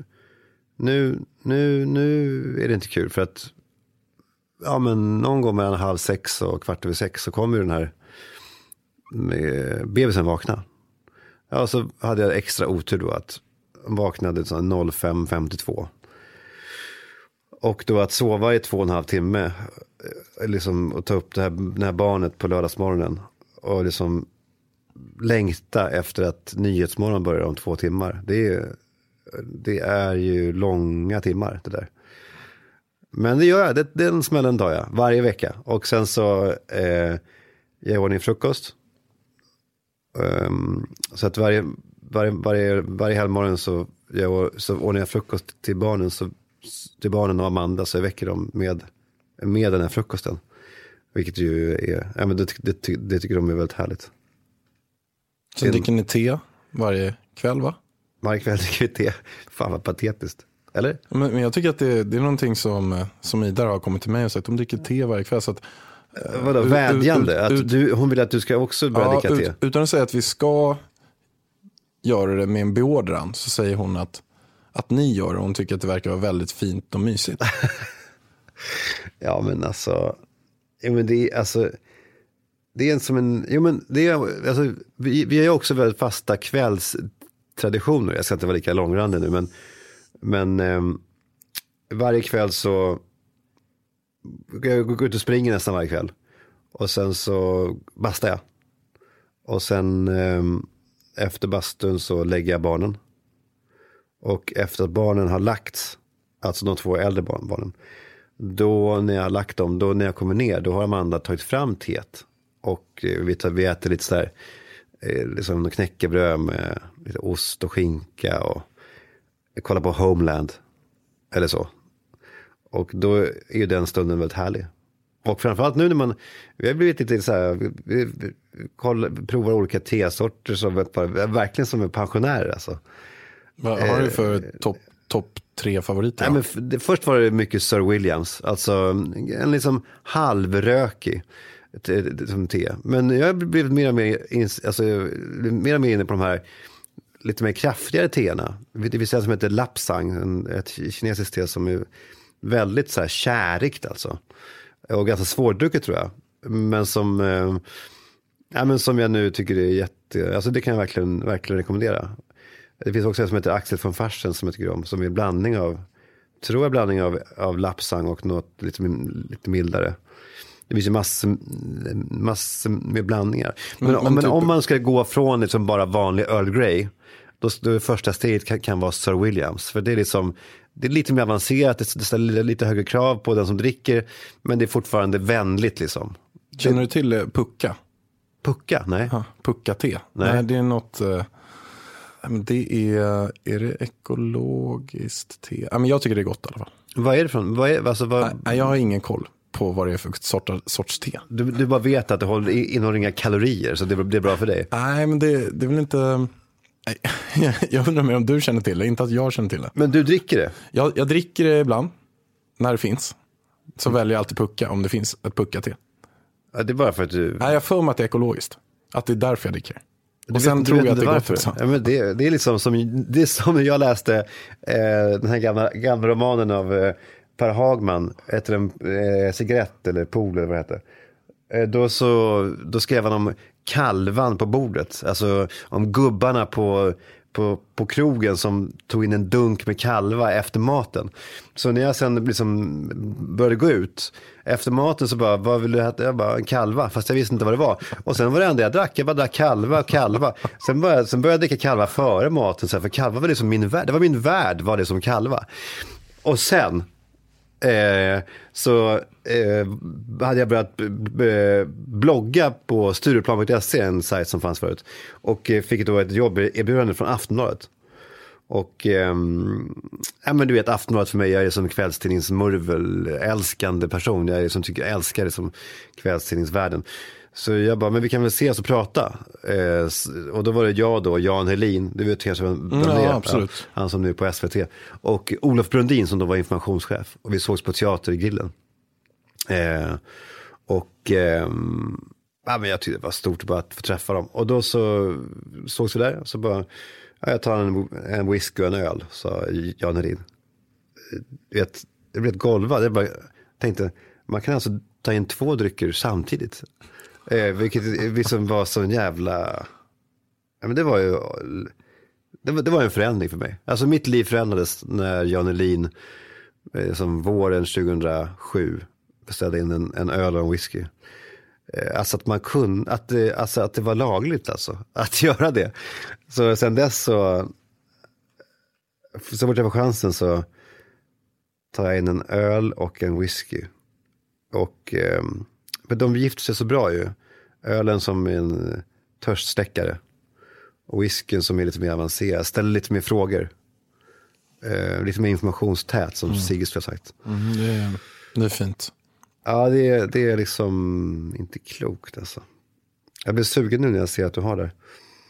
Speaker 4: är det inte kul, för att men någon gång mellan 5:30 och 5:15 så kommer den här bebisen vakna. Ja, så hade jag extra otur då att vaknade 05:52. Och då att sova i 2,5 timme liksom, och ta upp det här barnet på lördagsmorgonen och liksom längta efter att nyhetsmorgon börjar om 2 timmar. Det är ju långa timmar det där. Men det gör jag, den smällen tar jag varje vecka. Och sen så jag ordnar frukost. Så att varje helgmorgon så ordnar jag frukost till barnen och Amanda, så jag väcker dem med den här frukosten. Vilket ju är, men det tycker de är väldigt härligt.
Speaker 1: Så dricker ni te varje kväll, va?
Speaker 4: Varje kväll dricker vi te. Fan vad patetiskt. Eller?
Speaker 1: Men jag tycker att det är någonting som Ida har kommit till mig och sagt. De dricker te varje kväll. Så att,
Speaker 4: vadå, vädjande? Hon vill att du ska också börja dricka te.
Speaker 1: Utan att säga att vi ska göra det med en beordran, så säger hon att ni gör det. Hon tycker att det verkar vara väldigt fint och mysigt.
Speaker 4: Ja, men alltså... men det är alltså... Det är som en... men det är, alltså, vi har ju också väldigt fasta kvällstraditioner. Jag ska inte vara lika långrandig nu, men varje kväll så... Jag går ut och springer nästan varje kväll. Och sen så bastar jag. Och sen efter bastun så lägger jag barnen. Och efter att barnen har lagts, alltså de 2 äldre barnen, då när jag har lagt dem, då när jag kommer ner, då har Amanda tagit fram teet. Och vi äter lite sådär, liksom knäckebröd med lite ost och skinka och kollar på Homeland eller så. Och då är ju den stunden väldigt härlig. Och framförallt nu när vi har blivit lite så här, vi provar olika tesorter som verkligen som en pensionär alltså.
Speaker 1: Vad har du för topp 3 favoriter?
Speaker 4: Nej, men först var det mycket Sir Williams, alltså en liksom halvrökig som te. Men jag har blivit mer och mer inne på de här lite mer kraftigare teerna. Det finns en som heter Lapsang, ett kinesiskt te som är väldigt så här kärigt alltså. Och ganska svårdrucket tror jag. Men som jag nu tycker är alltså det kan jag verkligen rekommendera. Det finns också en som heter Axel von Farsen som jag tycker om, som är blandning av Lapsang och något lite mildare. Det finns ju massor med blandningar. Men typ... om man ska gå från liksom bara vanlig Earl Grey, då första steget kan vara Sir Williams. För det är lite mer avancerat, det ställer lite högre krav på den som dricker, men det är fortfarande vänligt liksom.
Speaker 1: Känner du till Pucka?
Speaker 4: Pucka? Nej.
Speaker 1: Ja, Pucka-te. Nej, det är något... det är det ekologiskt te? Ja, men jag tycker det är gott i alla fall.
Speaker 4: Vad är det från?
Speaker 1: Nej, jag har ingen koll på vad det är för sorts te.
Speaker 4: Du bara vet att det innehåller inga kalorier, så det är bra för dig.
Speaker 1: Nej, men det är väl inte... Jag undrar mer om du känner till det, inte att jag känner till det.
Speaker 4: Men du dricker det?
Speaker 1: Jag dricker det ibland, när det finns. Så väljer jag alltid Pucka, om det finns ett Pucka-te.
Speaker 4: Ja, det är bara för att du...
Speaker 1: Nej, jag får mig att det är ekologiskt. Att det är därför jag dricker. Och sen tror jag att det går för det.
Speaker 4: Ja, men det är liksom det är som jag läste den här gamla romanen av Per Hagman, heter den Cigarett eller Pool eller vad det heter. Då skrev han om kalvan på bordet, alltså om gubbarna på krogen som tog in en dunk med kalva efter maten. Så när jag sen liksom började gå ut efter maten så bara, vad vill du äta? Jag bara, en kalva, fast jag visste inte vad det var. Och sen var det enda jag drack, jag bara drack kalva. Sen började jag dricka kalva före maten, för kalva var liksom min värld. Det var min värld, var det som kalva. Och sen hade jag börjat blogga på Stureplan.se, en sajt som fanns förut, och fick då ett jobberbjudande från Aftonbladet. Och men du vet, Aftonbladet för mig, jag är som kvällstidningsmurvel älskande person, jag är som tycker jag älskar det som kvällstidningsvärlden. Så jag bara, men vi kan väl ses och prata. Och då var det jag då, Jan Helin, du vet kanske vem det är,
Speaker 1: absolut.
Speaker 4: han som nu är på SVT, och Olof Brundin som då var informationschef, och vi sågs på Teatergrillen. Men jag tyckte det var stort bara att få träffa dem. Och då så sågs vi där, och så bara, jag tar en whisky och en öl, sa Jan Helin. Det blev ett golvad. Jag bara tänkte, man kan alltså ta in 2 drycker samtidigt. Vilket liksom var så en jävla... Ja, men det var ju... Det var en förändring för mig. Alltså mitt liv förändrades när Jan Helin som våren 2007 beställde in en öl och en whisky. Alltså att man kunde... att det var lagligt alltså. Att göra det. Så sen dess så fort jag får chansen så tar jag in en öl och en whisky. Och... men de gifter sig så bra ju. Ölen som en törstsläckare. Och whiskyn som är lite mer avancerad. Ställer lite mer frågor. Lite mer informationstät som Sigge skulle ha sagt.
Speaker 1: Det är fint.
Speaker 4: Ja, det är liksom inte klokt alltså. Jag blir sugen nu när jag ser att du har det.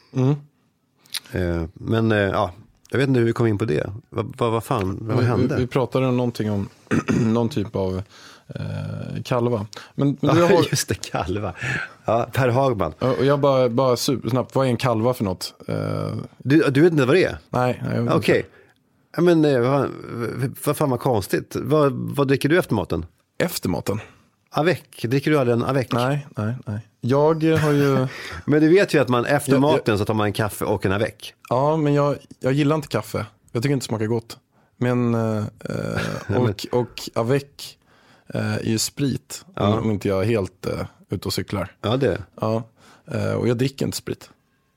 Speaker 4: Men ja, jag vet inte hur vi kom in på det. Vad hände?
Speaker 1: Vi pratade om någonting om någon typ av kalva. Men
Speaker 4: ja,
Speaker 1: du har...
Speaker 4: just det, kalva. Ja, Per Hagman.
Speaker 1: Och jag bara supersnabbt, vad är en kalva för något?
Speaker 4: Du vet inte vad det är?
Speaker 1: Nej.
Speaker 4: Okej. Ja, men vad fan var konstigt. Vad dricker du efter maten?
Speaker 1: Efter maten?
Speaker 4: Avec. Dricker du aldrig en avec?
Speaker 1: Nej. Jag har ju...
Speaker 4: Men du vet ju att man efter maten så tar man en kaffe och en avec.
Speaker 1: Ja, men jag gillar inte kaffe. Jag tycker inte det smakar gott. Men och avec är ju sprit. Om inte jag är helt ute och cyklar.
Speaker 4: Ja, det är.
Speaker 1: Ja, och jag dricker inte sprit.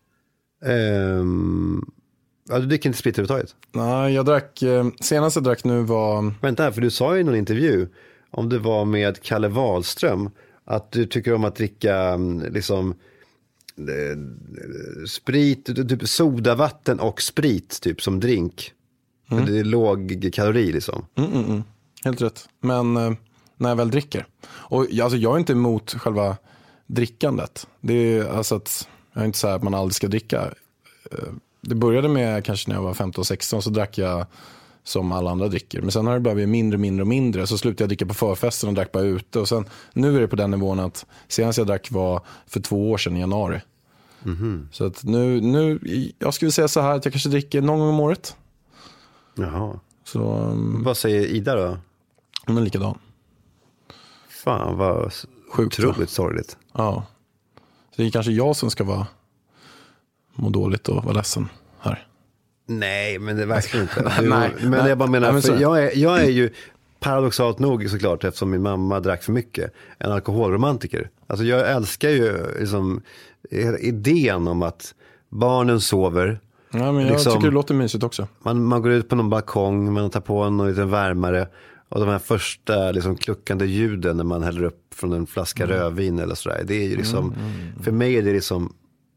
Speaker 4: Ja, du dricker inte sprit överhuvudtaget?
Speaker 1: Nej, jag drack... senast jag drack nu var...
Speaker 4: Vänta här, för du sa ju i någon intervju, om det var med Kalle Wahlström, att du tycker om att dricka liksom sprit, typ sodavatten och sprit typ som drink. För det är låg kalori liksom.
Speaker 1: Helt rätt. Men när jag väl dricker. Och alltså, jag är inte emot själva drickandet. Det är alltså att jag är inte så här att man aldrig ska dricka. Det började med kanske när jag var 15-16, så drack jag som alla andra dricker. Men sen har det blivit mindre. Så slutade jag dricka på förfesten och drack bara ute. Och sen, nu är det på den nivån att senast jag drack var för 2 år sedan i januari. Så att nu jag skulle säga så här att jag kanske dricker någon gång om året.
Speaker 4: Jaha.
Speaker 1: Så,
Speaker 4: vad säger Ida då?
Speaker 1: Hon är likadan.
Speaker 4: Fan, vad sjukt, otroligt sorgligt.
Speaker 1: Ja. Så det är kanske jag som ska må dåligt och vara ledsen här.
Speaker 4: Nej, men det verkar inte.
Speaker 1: Men
Speaker 4: jag bara menar, för jag är ju paradoxalt nog såklart, eftersom min mamma drack för mycket, en alkoholromantiker. Alltså jag älskar ju liksom idén om att barnen sover.
Speaker 1: Ja, men jag
Speaker 4: liksom,
Speaker 1: tycker det låter mysigt också.
Speaker 4: Man går ut på någon balkong, man tar på en liten värmare, och de här första liksom kluckande ljuden när man häller upp från en flaska rödvin eller sådär. Det är ju liksom, för mig är det liksom,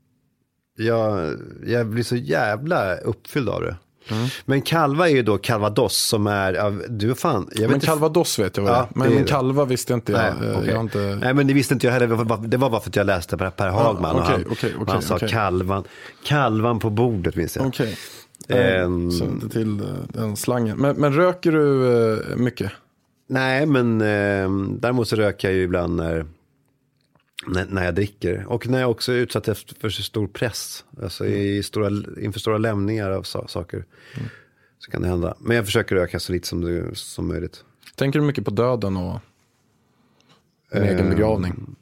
Speaker 4: jag blir så jävla uppfylld av det. Men kalva är ju då calvados som är du fan, jag vet
Speaker 1: men calvados vet jag vad det är. Men kalva visste inte jag.
Speaker 4: Nej, okay.
Speaker 1: Jag inte...
Speaker 4: Nej, men det visste inte jag heller. Det var bara för att jag läste Per Hagman. Han sa kalvan på bordet, minns jag.
Speaker 1: Okej. Så inte till den slangen. Men röker du mycket?
Speaker 4: Nej, men däremot så röker jag ju ibland när när jag dricker. Och när jag också är utsatt för så stor press. Alltså inför stora lämningar av saker. Så kan det hända. Men jag försöker öka så lite som möjligt.
Speaker 1: Tänker du mycket på döden och en egen begravning?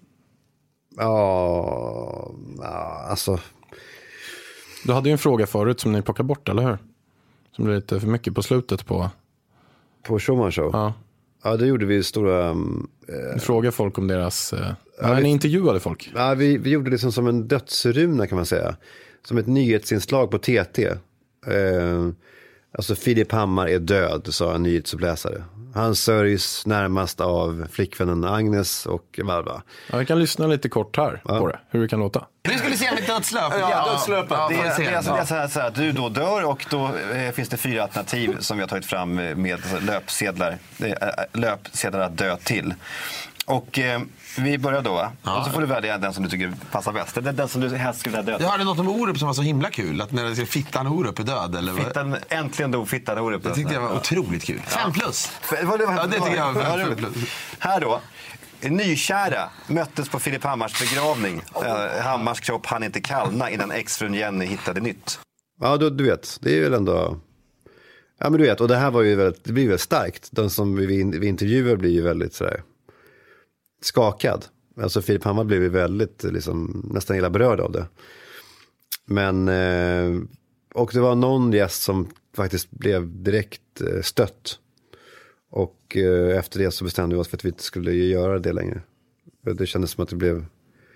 Speaker 4: Ja, alltså.
Speaker 1: Du hade ju en fråga förut som ni plockade bort, eller hur? Som blev lite för mycket på slutet på
Speaker 4: Schumann Show?
Speaker 1: Ja.
Speaker 4: Ja, det gjorde vi stora...
Speaker 1: Du frågade folk om deras... ni intervjuade folk.
Speaker 4: Ja, vi gjorde det som en dödsruna kan man säga. Som ett nyhetsinslag på TT. Alltså Filip Hammar är död, sa en nyhetsuppläsare. Han sörjs närmast av flickvännen Agnes och Varva.
Speaker 1: Ja, vi kan lyssna lite kort här på det, hur det kan låta.
Speaker 6: Nu ska vi se mitt dödslöp.
Speaker 5: Dödslöpet. Det är alltså så här att du då dör och då finns det 4 alternativ som vi har tagit fram med löpsedlar. Löpsedlar att dö till. Och vi börjar då, va? Och så får du välja den som du tycker passar bäst. Det är den som du helst skulle döda.
Speaker 6: Jag hörde något om Orup som var så himla kul. Att när det säger Fittan Orup är död. Eller
Speaker 5: Äntligen dog Fittan Orup.
Speaker 6: Det tyckte jag var otroligt kul. 5+.
Speaker 5: Ja,
Speaker 6: det tycker jag var 5+.
Speaker 5: Här då. Nykära möttes på Filip Hammars begravning. Hammars kropp hann inte kallna innan exfrun Jenny hittade nytt.
Speaker 4: Ja, du vet. Det är väl ändå... Ja, men du vet. Och det här var ju väldigt... Det blir väldigt starkt. Den som vi intervjuar blir ju väldigt sådär... skakad. Alltså Filip Hammar blev ju väldigt liksom, nästan hela berörd av det. Men och det var någon gäst som faktiskt blev direkt stött. Och efter det så bestämde vi oss för att vi inte skulle göra det längre. Det kändes som att det blev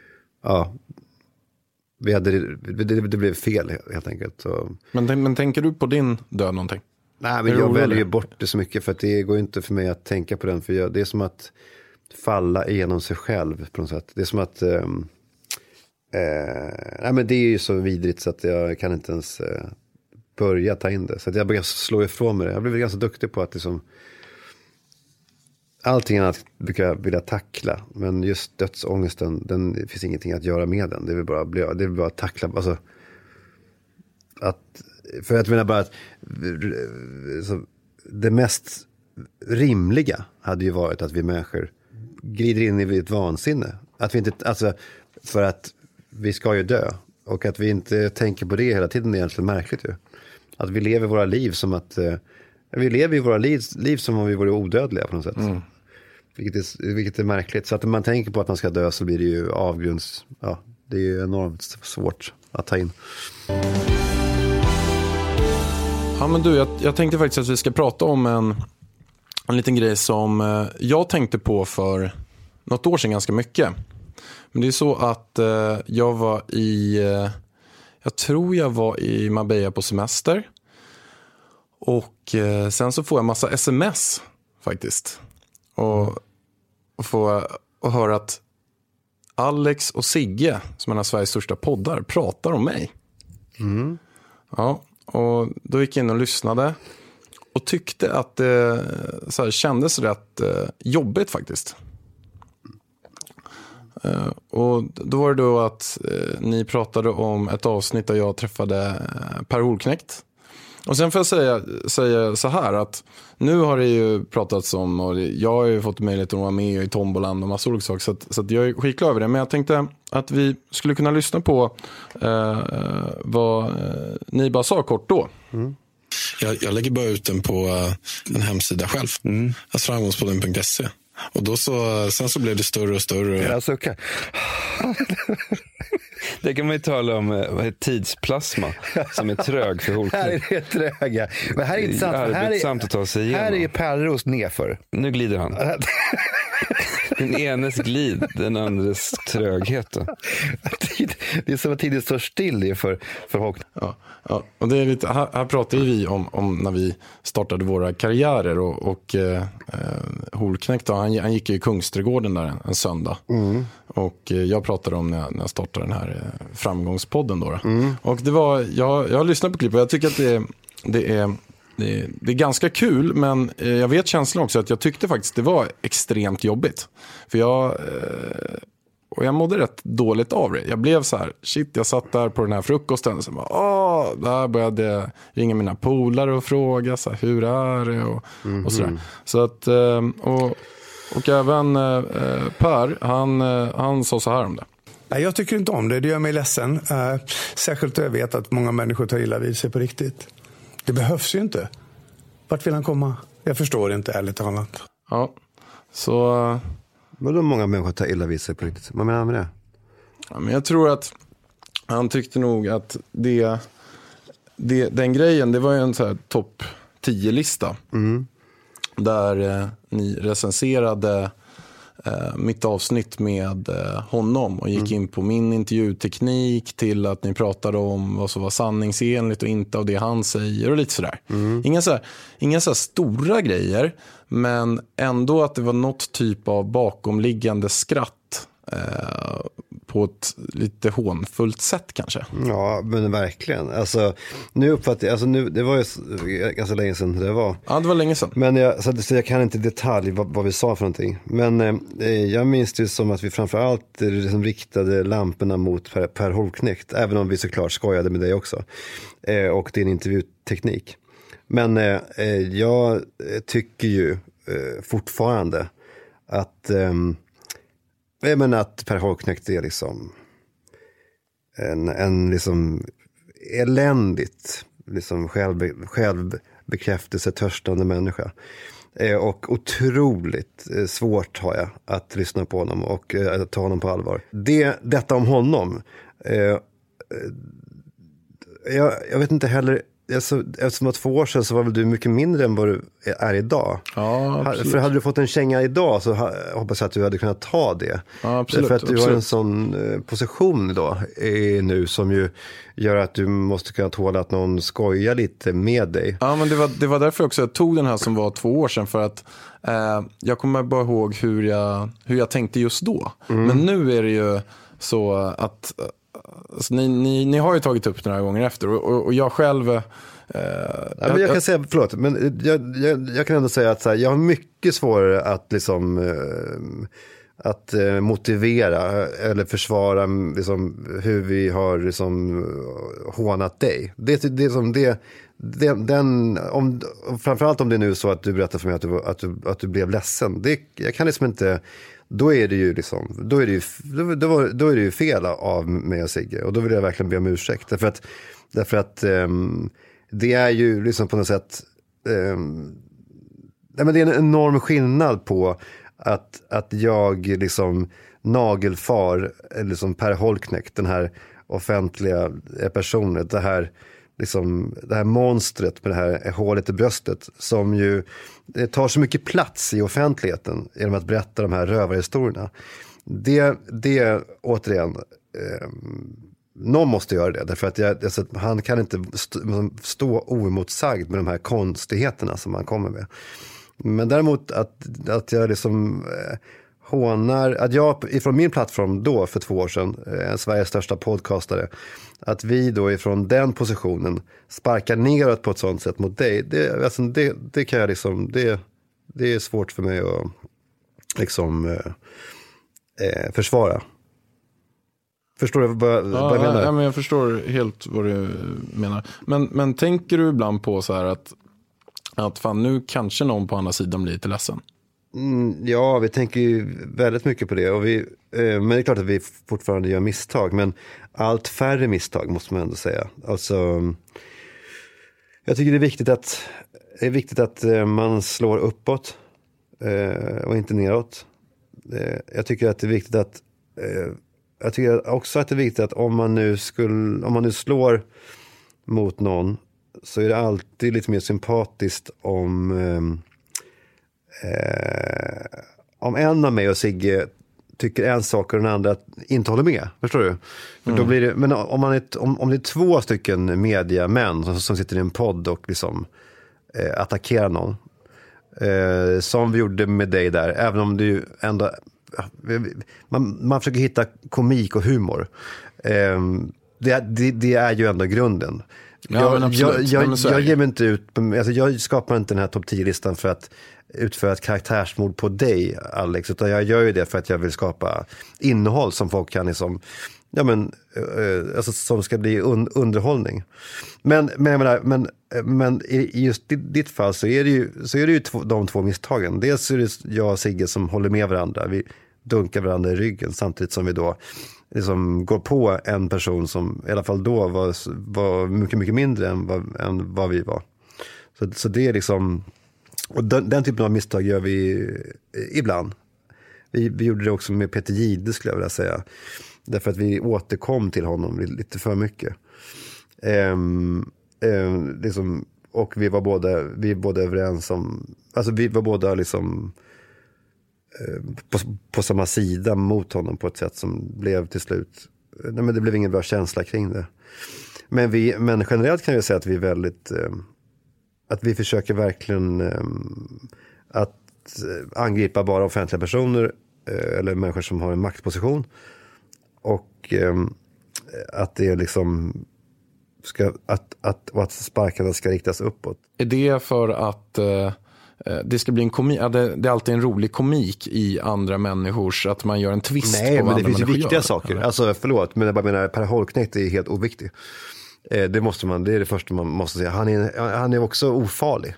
Speaker 4: det blev fel helt enkelt. Så.
Speaker 1: Men tänker du på din död någonting?
Speaker 4: Nej, men jag väljer ju bort det så mycket för att det går inte för mig att tänka på den. För det är som att falla igenom sig själv på något sätt. Det är som att nej, men det är ju så vidrigt så att jag kan inte ens börja ta in det. Så att jag börjar slå ifrån mig det. Jag blir ganska duktig på att liksom, allting annat brukar jag vilja tackla. Men just dödsångesten, det finns ingenting att göra med den. Det vill bara tackla. Alltså, för jag menar bara att så, det mest rimliga hade ju varit att vi människor glider in i ett vansinne. Att vi inte, alltså, för att vi ska ju dö. Och att vi inte tänker på det hela tiden är egentligen märkligt ju. Att vi lever våra liv som att vi lever i våra liv som om vi vore odödliga på något sätt. Vilket är märkligt. Så att när man tänker på att man ska dö så blir det ju det är ju enormt svårt att ta in.
Speaker 1: Ja, men du, jag tänkte faktiskt att vi ska prata om en liten grej som jag tänkte på för något år sedan ganska mycket. Men det är så att jag var i Marbella på semester. Och sen så får jag massa sms faktiskt. Och få höra att Alex och Sigge, som är en av Sveriges största poddar, pratar om mig. Mm. Ja, och då gick jag in och lyssnade. Och tyckte att det så här, kändes rätt jobbigt faktiskt. Och då var det då att ni pratade om ett avsnitt där jag träffade Per Holknekt. Och sen får jag säga så här att nu har det ju pratats om, och jag har ju fått möjlighet att vara med i Tomboland och massa olika saker, så att jag är skitglad över det. Men jag tänkte att vi skulle kunna lyssna på vad ni bara sa kort då. Mm. Jag lägger bara ut den på en hemsida själv. Alltså framgångspodden.se. Och då sen så blev det större och större.
Speaker 3: Alltså, okay. Det kan man ju tala om tidsplasma som är trög för Holknekt.
Speaker 4: Här är det tröga. Men här är intressant.
Speaker 3: Arbetsamt att ta sig igenom.
Speaker 4: Här är Perros nedför.
Speaker 3: Nu glider han. Den enes glid, den andres tröghet.
Speaker 4: Det är som att tiden står still för Holknekt.
Speaker 1: Ja, och det är lite, här pratar vi om när vi startade våra karriärer och Holknekt då, han gick ju i Kungsträdgården där en söndag. Och jag pratade om när jag startade den här framgångspodden då. Och det var, jag har lyssnat på klippet och jag tycker att det är ganska kul, men jag vet känslan också att jag tyckte faktiskt det var extremt jobbigt. För jag mådde rätt dåligt av det. Jag blev så här, jag satt där på den här frukosten och så bara, där började jag ringa mina polare och fråga så här, hur är det och sådär. Så att, Och även Per, han sa så här om det.
Speaker 7: Nej, jag tycker inte om det. Det gör mig ledsen. Särskilt då jag vet att många människor tar illa vid sig på riktigt. Det behövs ju inte. Vart vill han komma? Jag förstår inte, ärligt talat.
Speaker 1: Ja, så...
Speaker 4: Vadå många människor tar illa vid sig på riktigt? Vad menar du med det?
Speaker 1: Ja, men jag tror att han tyckte nog att den grejen, det var ju en så här topp 10-lista. Där ni recenserade mitt avsnitt med honom och gick in på min intervjuteknik till att ni pratade om vad som var sanningsenligt och inte av det han säger och lite sådär. Inga så här stora grejer, men ändå att det var något typ av bakomliggande skratt på ett lite hånfullt sätt kanske.
Speaker 4: Ja, men verkligen. Alltså, nu uppfattar jag, det var ju ganska länge sedan det var.
Speaker 1: Ja, det var länge sedan.
Speaker 4: Men så jag kan inte i detalj vad vi sa för någonting. Men jag minns det som att vi framförallt liksom riktade lamporna mot Per Holknekt, även om vi såklart skojade med dig också. Och din intervjuteknik. Men jag tycker ju fortfarande att att Per Holknekt är liksom en liksom eländigt liksom självbekräftelse törstande människa. Och otroligt svårt har jag att lyssna på honom och ta honom på allvar. Detta om honom. Jag vet inte heller. Eftersom det var 2 år sedan så var väl du mycket mindre än vad du är idag.
Speaker 1: Ja, absolut.
Speaker 4: För hade du fått en känga idag så hoppas jag att du hade kunnat ta det.
Speaker 1: Ja, absolut.
Speaker 4: För att du har en sån position idag nu som ju gör att du måste kunna tåla att någon skojar lite med dig.
Speaker 1: Ja, men det var därför också jag tog den här som var 2 år sedan, för att jag kommer bara ihåg hur jag tänkte just då. Men nu är det ju så att alltså, ni har ju tagit upp det några gånger efter och jag själv
Speaker 4: men jag kan säga, förlåt, men jag kan ändå säga att så här, jag har mycket svårare att liksom att motivera eller försvara liksom, hur vi har liksom hånat dig. Framförallt om det är nu så att du berättar för mig att du blev ledsen. Jag kan liksom inte. Då är det ju liksom, då är det ju fel av mig och Sigge, och då vill jag verkligen be om ursäkt därför att det är ju liksom på något sätt men det är en enorm skillnad på att jag liksom nagelfar liksom Per Holknekt, den här offentliga personen, det här monstret med det här hålet i bröstet som ju tar så mycket plats i offentligheten genom att berätta de här rövarhistorierna. Det återigen, någon måste göra det, därför att han kan inte stå oemotsagd med de här konstigheterna som han kommer med. Men däremot att jag liksom hånar, att jag ifrån min plattform då för 2 år sedan, Sveriges största podcastare, att vi då ifrån den positionen sparkar neråt på ett sånt sätt mot dig, det kan jag liksom, det är svårt för mig att liksom försvara. Förstår du vad jag menar?
Speaker 1: Ja, men jag förstår helt vad du menar. Men tänker du ibland på så här att fan, nu kanske någon på andra sidan blir lite ledsen?
Speaker 4: Ja, vi tänker ju väldigt mycket på det, och men det är klart att vi fortfarande gör misstag, men allt färre misstag måste man ändå säga. Alltså, jag tycker det är viktigt att man slår uppåt och inte neråt. Jag tycker att det är viktigt att jag tycker också att det är viktigt att om man nu slår mot någon, så är det alltid lite mer sympatiskt om en av mig och Sigge tycker en sak och den andra inte håller med. Förstår du? För då blir det, men om det är 2 stycken mediamän som sitter i en podd och liksom attackerar någon, som vi gjorde med dig där, även om du ändå man försöker hitta komik och humor, det är ju ändå grunden.
Speaker 1: Ja,
Speaker 4: jag ger mig inte ut, alltså jag skapar inte den här topp 10-listan för att utföra ett karaktärsmord på dig, Alex, utan jag gör ju det för att jag vill skapa innehåll som folk kan liksom, alltså som ska bli underhållning. Men i just ditt fall så är det ju de två misstagen. Dels är det jag och Sigge som håller med varandra. Vi dunkar varandra i ryggen samtidigt som vi då liksom går på en person som i alla fall då var mycket, mycket mindre än vad vi var. Så det är liksom, och den typen av misstag gör vi ibland. Vi gjorde det också med Peter Jihde, skulle jag vilja säga. Därför att vi återkom till honom lite för mycket. Liksom, och vi var båda överens om, alltså vi var båda liksom på samma sida mot honom på ett sätt som blev till slut, nej, men det blev ingen bra känsla kring det. Men generellt kan jag säga att vi är väldigt att vi försöker verkligen att angripa bara offentliga personer eller människor som har en maktposition, och att det liksom att sparkarna ska riktas uppåt.
Speaker 1: Är det för att det ska bli en komik? Det är alltid en rolig komik i andra människors, att man gör en twist?
Speaker 4: Nej,
Speaker 1: på vad
Speaker 4: men det finns ju viktiga
Speaker 1: gör.
Speaker 4: saker. Alltså förlåt, men jag bara menar, Per Holknekt är helt oviktig. Det är det första man måste säga. Han är också ofarlig.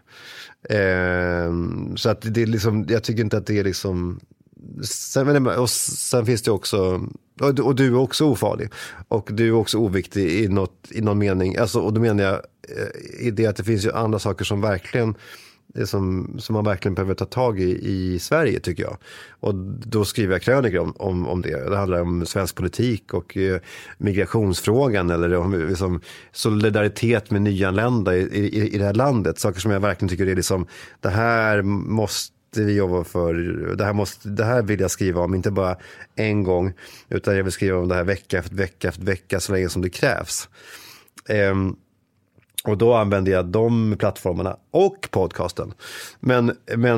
Speaker 4: Så att det är liksom, jag tycker inte att det är liksom, sen finns det också, och du är också ofarlig, och du är också oviktig i någon mening, alltså, och då menar jag i det att det finns ju andra saker som verkligen som man verkligen behöver ta tag i Sverige, tycker jag. Och då skriver jag krönikor om det. Det handlar om svensk politik och migrationsfrågan, eller om liksom solidaritet med nyanlända i det här landet. Saker som jag verkligen tycker är liksom, det här måste vi jobba för. Det här vill jag skriva om, inte bara en gång, utan jag vill skriva om det här vecka efter vecka så länge som det krävs. Och då använder jag de plattformarna och podcasten. Men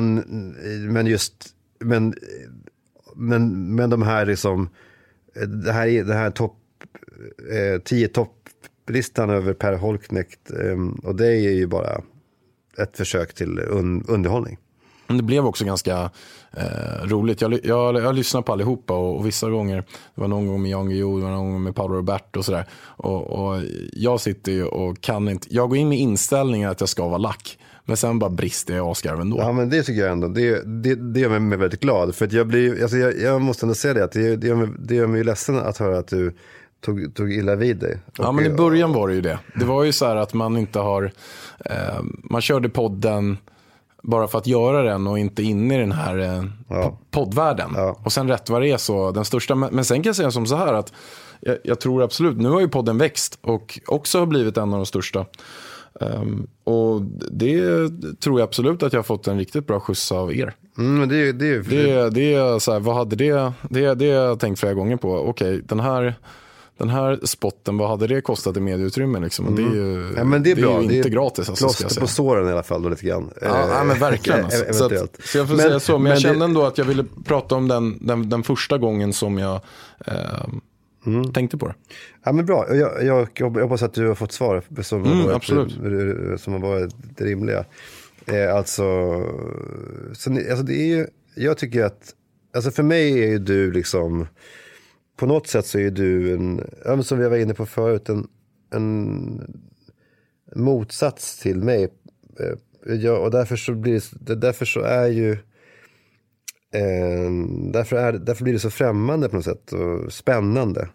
Speaker 4: de här liksom, det här 10 topplistan över Per Holknekt, och det är ju bara ett försök till underhållning.
Speaker 1: Det blev också ganska roligt. Jag lyssnar på allihopa, och vissa gånger, det var någon gång med Jan Guillou, det var någon gång med Paolo Roberto och sådär. Och jag sitter ju och kan inte, jag går in med inställningen att jag ska vara lack, men sen bara brister jag Oscar ändå.
Speaker 4: Ja, men det tycker jag ändå. Det gör mig väldigt glad, för att jag måste ändå säga det, att det gör mig ledsen att höra att du tog illa vid dig.
Speaker 1: Ja, men i början var det ju det. Det var ju så här att man inte har man körde podden bara för att göra den och inte inne i den här poddvärlden. Ja. Och sen rätt vad det är så den största. Men sen kan jag säga som så här att jag tror absolut, nu har ju podden växt och också har blivit en av de största. Och det tror jag absolut att jag har fått en riktigt bra skjuts av er. Det är så här, vad hade det har jag tänkt flera gånger på. Okej, den här spotten, vad hade det kostat i medieutrymme liksom? Och det är ju, ja, men det är bra. Ju inte gratis. Alltså,
Speaker 4: plåster på såren i alla fall då, lite grann.
Speaker 1: Ja, men verkligen. Alltså. Så jag får säga så. Men jag kände ändå att jag ville prata om den första gången som jag tänkte på det. Ja, men bra. Jag hoppas att du har fått svar som har varit det rimliga. Alltså det är ju, jag tycker att, alltså för mig är ju du liksom, på något sätt så är du som vi var inne på förut, en motsats till mig. Och därför blir det så främmande på något sätt och spännande.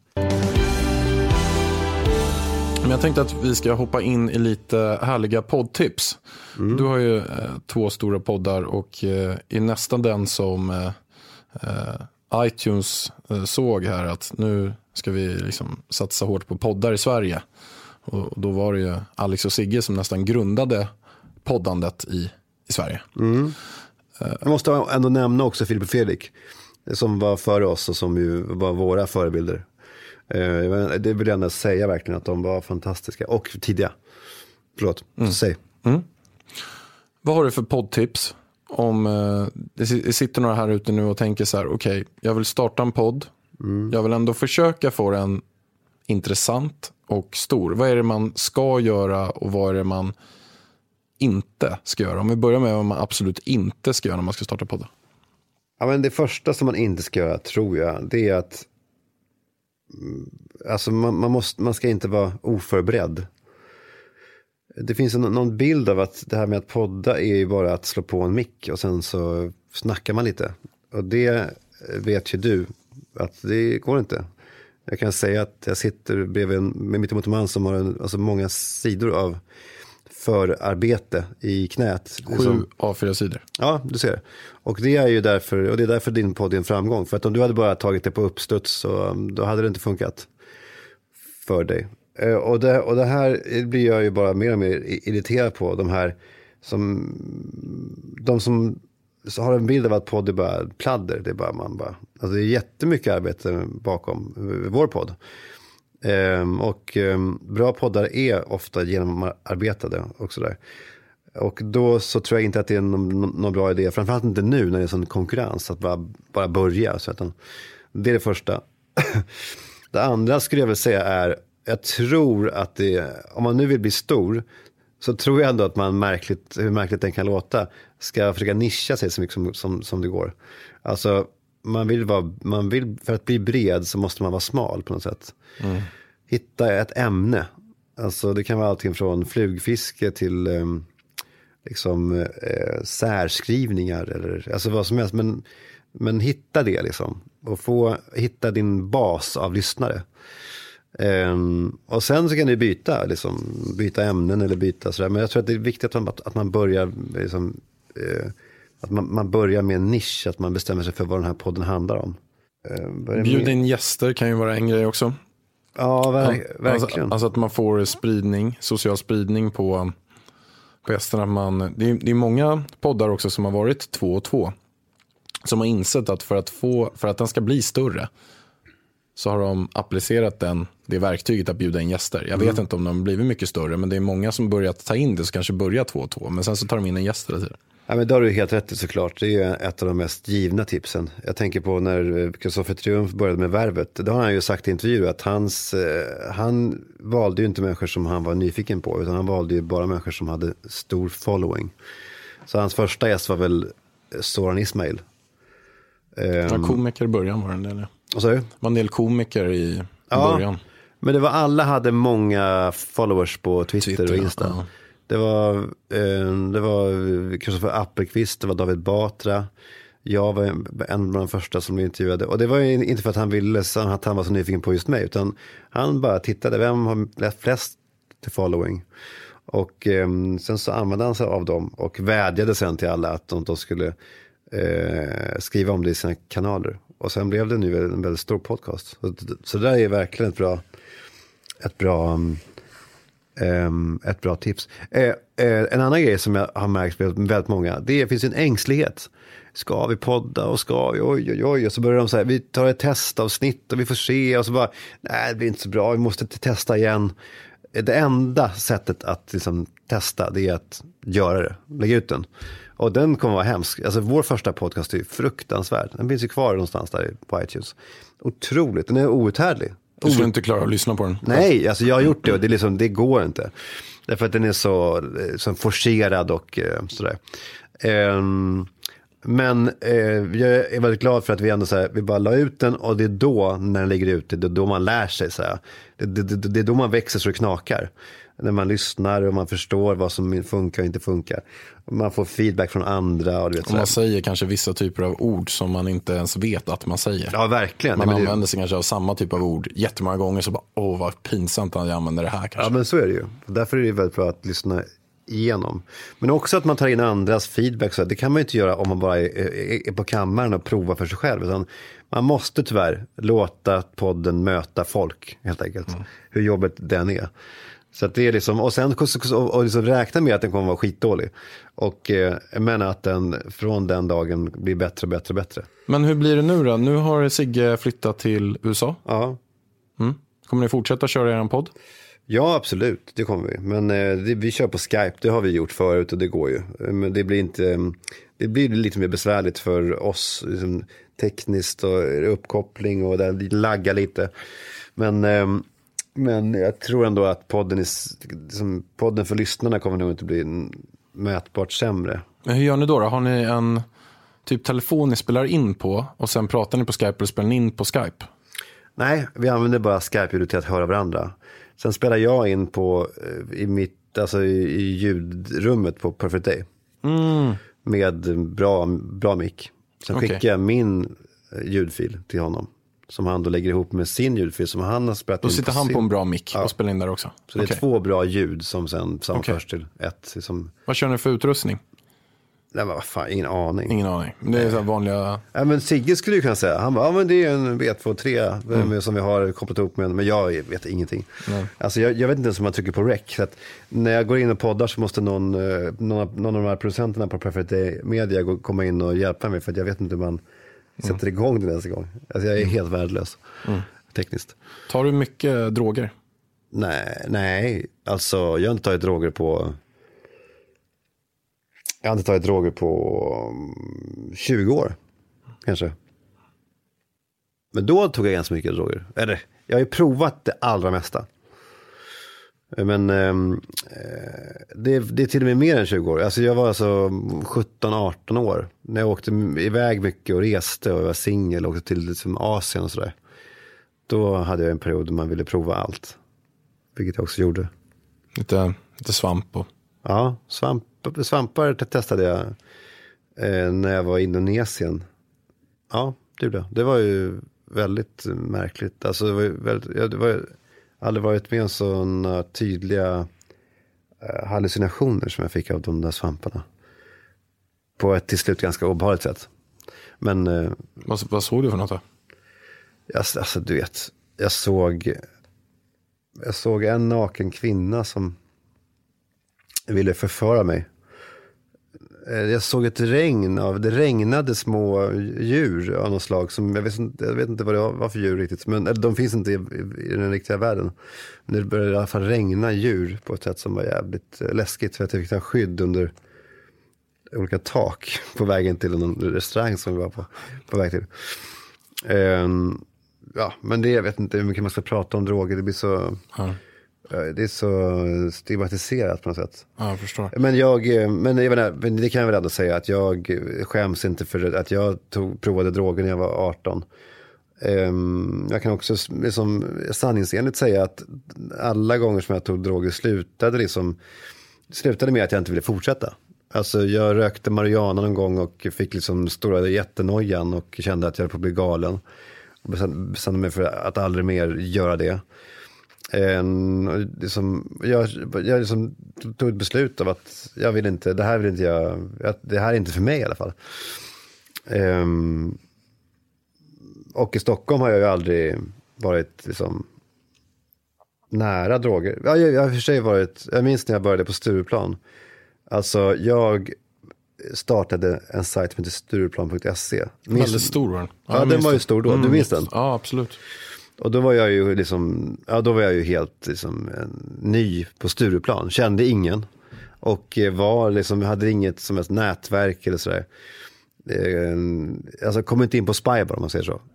Speaker 1: Men jag tänkte att vi ska hoppa in i lite härliga poddtips. Du har ju 2 stora poddar, och i nästan den som iTunes såg här att nu ska vi liksom satsa hårt på poddar i Sverige. Och då var det ju Alex och Sigge som nästan grundade poddandet i Sverige.
Speaker 4: Jag måste ändå nämna också Filip och Fredrik som var före oss och som ju var våra förebilder. Det vill jag ändå säga verkligen, att de var fantastiska och tidiga. Förlåt, säg.
Speaker 1: Vad har du för poddtips? Om det sitter några här ute nu och tänker så här, okej, jag vill starta en podd. Jag vill ändå försöka få den intressant och stor. Vad är det man ska göra och vad är det man inte ska göra? Om vi börjar med vad man absolut inte ska göra när man ska starta podden.
Speaker 4: Ja, men det första som man inte ska göra, tror jag, det är att alltså man ska inte vara oförberedd. Det finns någon bild av att det här med att podda är ju bara att slå på en mick och sen så snackar man lite. Och det vet ju du att det går inte. Jag kan säga att jag sitter bredvid med mitt emot en man som har alltså många sidor av förarbete i knät.
Speaker 1: 7 A4-sidor.
Speaker 4: Ja, du ser. Och det är ju därför, och det är därför din podd är en framgång. För att om du hade bara tagit det på uppstuds så då hade det inte funkat för dig. Och det här blir jag ju bara mer och mer irriterad på. De som har en bild av att podd är bara pladder. Det är bara alltså det är jättemycket arbete bakom vår podd. Bra poddar är ofta genomarbetade och sådär. Och då så tror jag inte att det är någon bra idé. Framförallt inte nu när det är sån konkurrens. Att bara börja. Så att det är det första. Det andra skulle jag väl säga är, jag tror att om man nu vill bli stor, så tror jag ändå att man hur märkligt den kan låta, ska försöka nischa sig så mycket som det går. Alltså man vill för att bli bred så måste man vara smal på något sätt. Hitta ett ämne. Alltså det kan vara allting från flugfiske till särskrivningar eller alltså vad som helst, men hitta det liksom och hitta din bas av lyssnare. Och sen så kan du byta ämnen eller byta sådär. Men jag tror att det är viktigt att man börjar att man börjar med en nisch, att man bestämmer sig för vad den här podden handlar om.
Speaker 1: Bjud in gäster kan ju vara en grej också.
Speaker 4: Ja, verkligen.
Speaker 1: Alltså att man får social spridning på gästerna. Det är många poddar också som har varit 2 och 2 som har insett att för att den ska bli större så har de applicerat det verktyget att bjuda in gäster. Jag vet inte om de har blivit mycket större, men det är många som börjat ta in det, så kanske börjar 2 och 2, men sen så tar de in en gäst hela tiden. Ja,
Speaker 4: men då har du helt rätt såklart. Det är ett av de mest givna tipsen. Jag tänker på när Kristoffer Triumf började med Värvet. Då har han ju sagt i intervjuer att han valde ju inte människor som han var nyfiken på, utan han valde ju bara människor som hade stor following. Så hans första gäst var väl Soran Ismail.
Speaker 1: Komiker i början var det, eller?
Speaker 4: Och så?
Speaker 1: Det var en del komiker i början.
Speaker 4: Men alla hade många followers på Twitter och Insta. Ja. Det var Kristoffer Appelqvist, det var David Batra. Jag var en av de första som blev intervjuade. Och det var inte för att han ville att han var så nyfiken på just mig, utan han bara tittade, vem har flest till following? Och sen så använde han sig av dem och vädjade sen till alla att de skulle skriva om det i sina kanaler. Och sen blev det nu en väldigt stor podcast. Så det där är verkligen ett bra tips. En annan grej som jag har märkt med väldigt många, det finns en ängslighet. Ska vi podda och ska vi, oj. Och så börjar de säga, vi tar ett testavsnitt och vi får se. Och så bara, nej det blir inte så bra, vi måste testa igen. Det enda sättet att liksom testa, det är att göra det, lägga ut den. Och den kommer vara hemsk. Alltså vår första podcast är fruktansvärd. Den finns ju kvar någonstans där på iTunes. Otroligt, den är outhärdlig.
Speaker 1: Du skulle inte klara att lyssna på den.
Speaker 4: Nej, alltså jag har gjort det och det går inte. Därför att den är så forcerad och sådär. Men jag är väldigt glad för att vi ändå vi bara la ut den, och det är då när den ligger ute, det är då man lär sig det är då man växer så det knakar. När man lyssnar och man förstår vad som funkar och inte funkar. Man får feedback från andra. Och
Speaker 1: man säger kanske vissa typer av ord som man inte ens vet att man säger.
Speaker 4: Ja, verkligen.
Speaker 1: Man använder sig kanske av samma typ av ord jättemånga gånger, så bara, vad pinsamt att jag använder det här kanske.
Speaker 4: Ja, men så är det ju. Därför är det väldigt bra att lyssna igenom. Men också att man tar in andras feedback. Så det kan man ju inte göra om man bara är på kammaren och provar för sig själv. Utan man måste tyvärr låta podden möta folk, helt enkelt. Hur jobbet den är. Så att det är liksom, och sen liksom räkna med att den kommer vara skitdålig. Och men att den från den dagen blir bättre och bättre och bättre.
Speaker 1: Men hur blir det nu då? Nu har Sigge flyttat till USA.
Speaker 4: Ja.
Speaker 1: Kommer ni fortsätta köra er podd?
Speaker 4: Ja, absolut. Det kommer vi. Men vi kör på Skype. Det har vi gjort förut och det går ju. Men det blir lite mer besvärligt för oss liksom, tekniskt och uppkoppling och det laggar lite. Men jag tror ändå att podden för lyssnarna kommer nog inte bli mätbart sämre.
Speaker 1: Men hur gör ni då? Har ni en typ telefon ni spelar in på och sen pratar ni på Skype eller spelar ni in på Skype?
Speaker 4: Nej, vi använder bara Skype-ljudet till att höra varandra. Sen spelar jag in på i ljudrummet på Perfect Day. Med bra mick. Sen skickar jag min ljudfil till honom. Som han då lägger ihop med sin ljudfil som han har spelat in.
Speaker 1: Då sitter han på en bra mick och spelar in där också.
Speaker 4: Så det är 2 bra ljud som sen sammanförs till ett.
Speaker 1: Vad kör ni för utrustning?
Speaker 4: Nej, men vad fan, ingen aning.
Speaker 1: Ingen aning. Det är så vanliga...
Speaker 4: Ja, men Sigge skulle ju kunna säga. Han bara, men det är en V2-3 som vi har kopplat ihop med. Men jag vet ingenting. Alltså jag vet inte ens om man trycker på rec. Så att när jag går in och poddar så måste någon av de här producenterna på Perfect Day Media komma in och hjälpa mig. För att jag vet inte hur man sätter igång det nästa gång. Alltså jag är helt värdelös tekniskt.
Speaker 1: Tar du mycket droger?
Speaker 4: Nej. Alltså jag har inte tagit droger på... Jag har inte tagit droger på 20 år, kanske. Men då tog jag ganska mycket droger. Eller, jag har ju provat det allra mesta. Men det är till och med mer än 20 år. Alltså jag var alltså 17-18 år. När jag åkte iväg mycket och reste och jag var singel och åkte till liksom Asien och sådär. Då hade jag en period där man ville prova allt. Vilket jag också gjorde.
Speaker 1: Lite svamp och...
Speaker 4: Ja, svampar testade jag när jag var i Indonesien. Ja, det var ju väldigt märkligt. Alltså det var aldrig varit med om sådana tydliga hallucinationer som jag fick av de där svamparna. På ett till slut ganska obehagligt sätt. Men
Speaker 1: vad såg du för något då?
Speaker 4: Alltså du vet, jag såg en naken kvinna som ville förföra mig. Jag såg det regnade små djur av något slag som jag vet inte vad det var för djur riktigt, men de finns inte i den riktiga världen. Men det började i alla fall regna djur på ett sätt som var jävligt läskigt för att jag fick ta skydd under olika tak på vägen till en restaurang som vi var på väg till. Ja, men jag vet inte hur mycket man ska prata om droger. Det blir så... Ja. Det är så stigmatiserat på något sätt.
Speaker 1: Ja, jag förstår.
Speaker 4: Men det kan jag väl ändå säga att jag skäms inte för att jag provade droger när jag var 18. Jag kan också liksom sanningsenligt säga att alla gånger som jag tog droger slutade med att jag inte ville fortsätta. Alltså jag rökte marijuana någon gång och fick liksom stora jättenojan och kände att jag höll på att bli galen. Och bestämde mig för att aldrig mer göra det. Jag liksom tog ett beslut av att jag vill inte, det här är inte för mig i alla fall. Och i Stockholm har jag ju aldrig varit liksom nära droger. Jag har för sig jag minns när jag började på Stureplan. Alltså jag startade en sajt som heter Stureplan.se.
Speaker 1: Väldigt stor var den.
Speaker 4: Ja, den var ju stor då. Du minns den?
Speaker 1: Ja, absolut.
Speaker 4: Och då var jag ju helt liksom ny på Stureplan. Kände ingen. Och hade inget som helst nätverk eller sådär. Alltså kom inte in på Spybar om man säger så.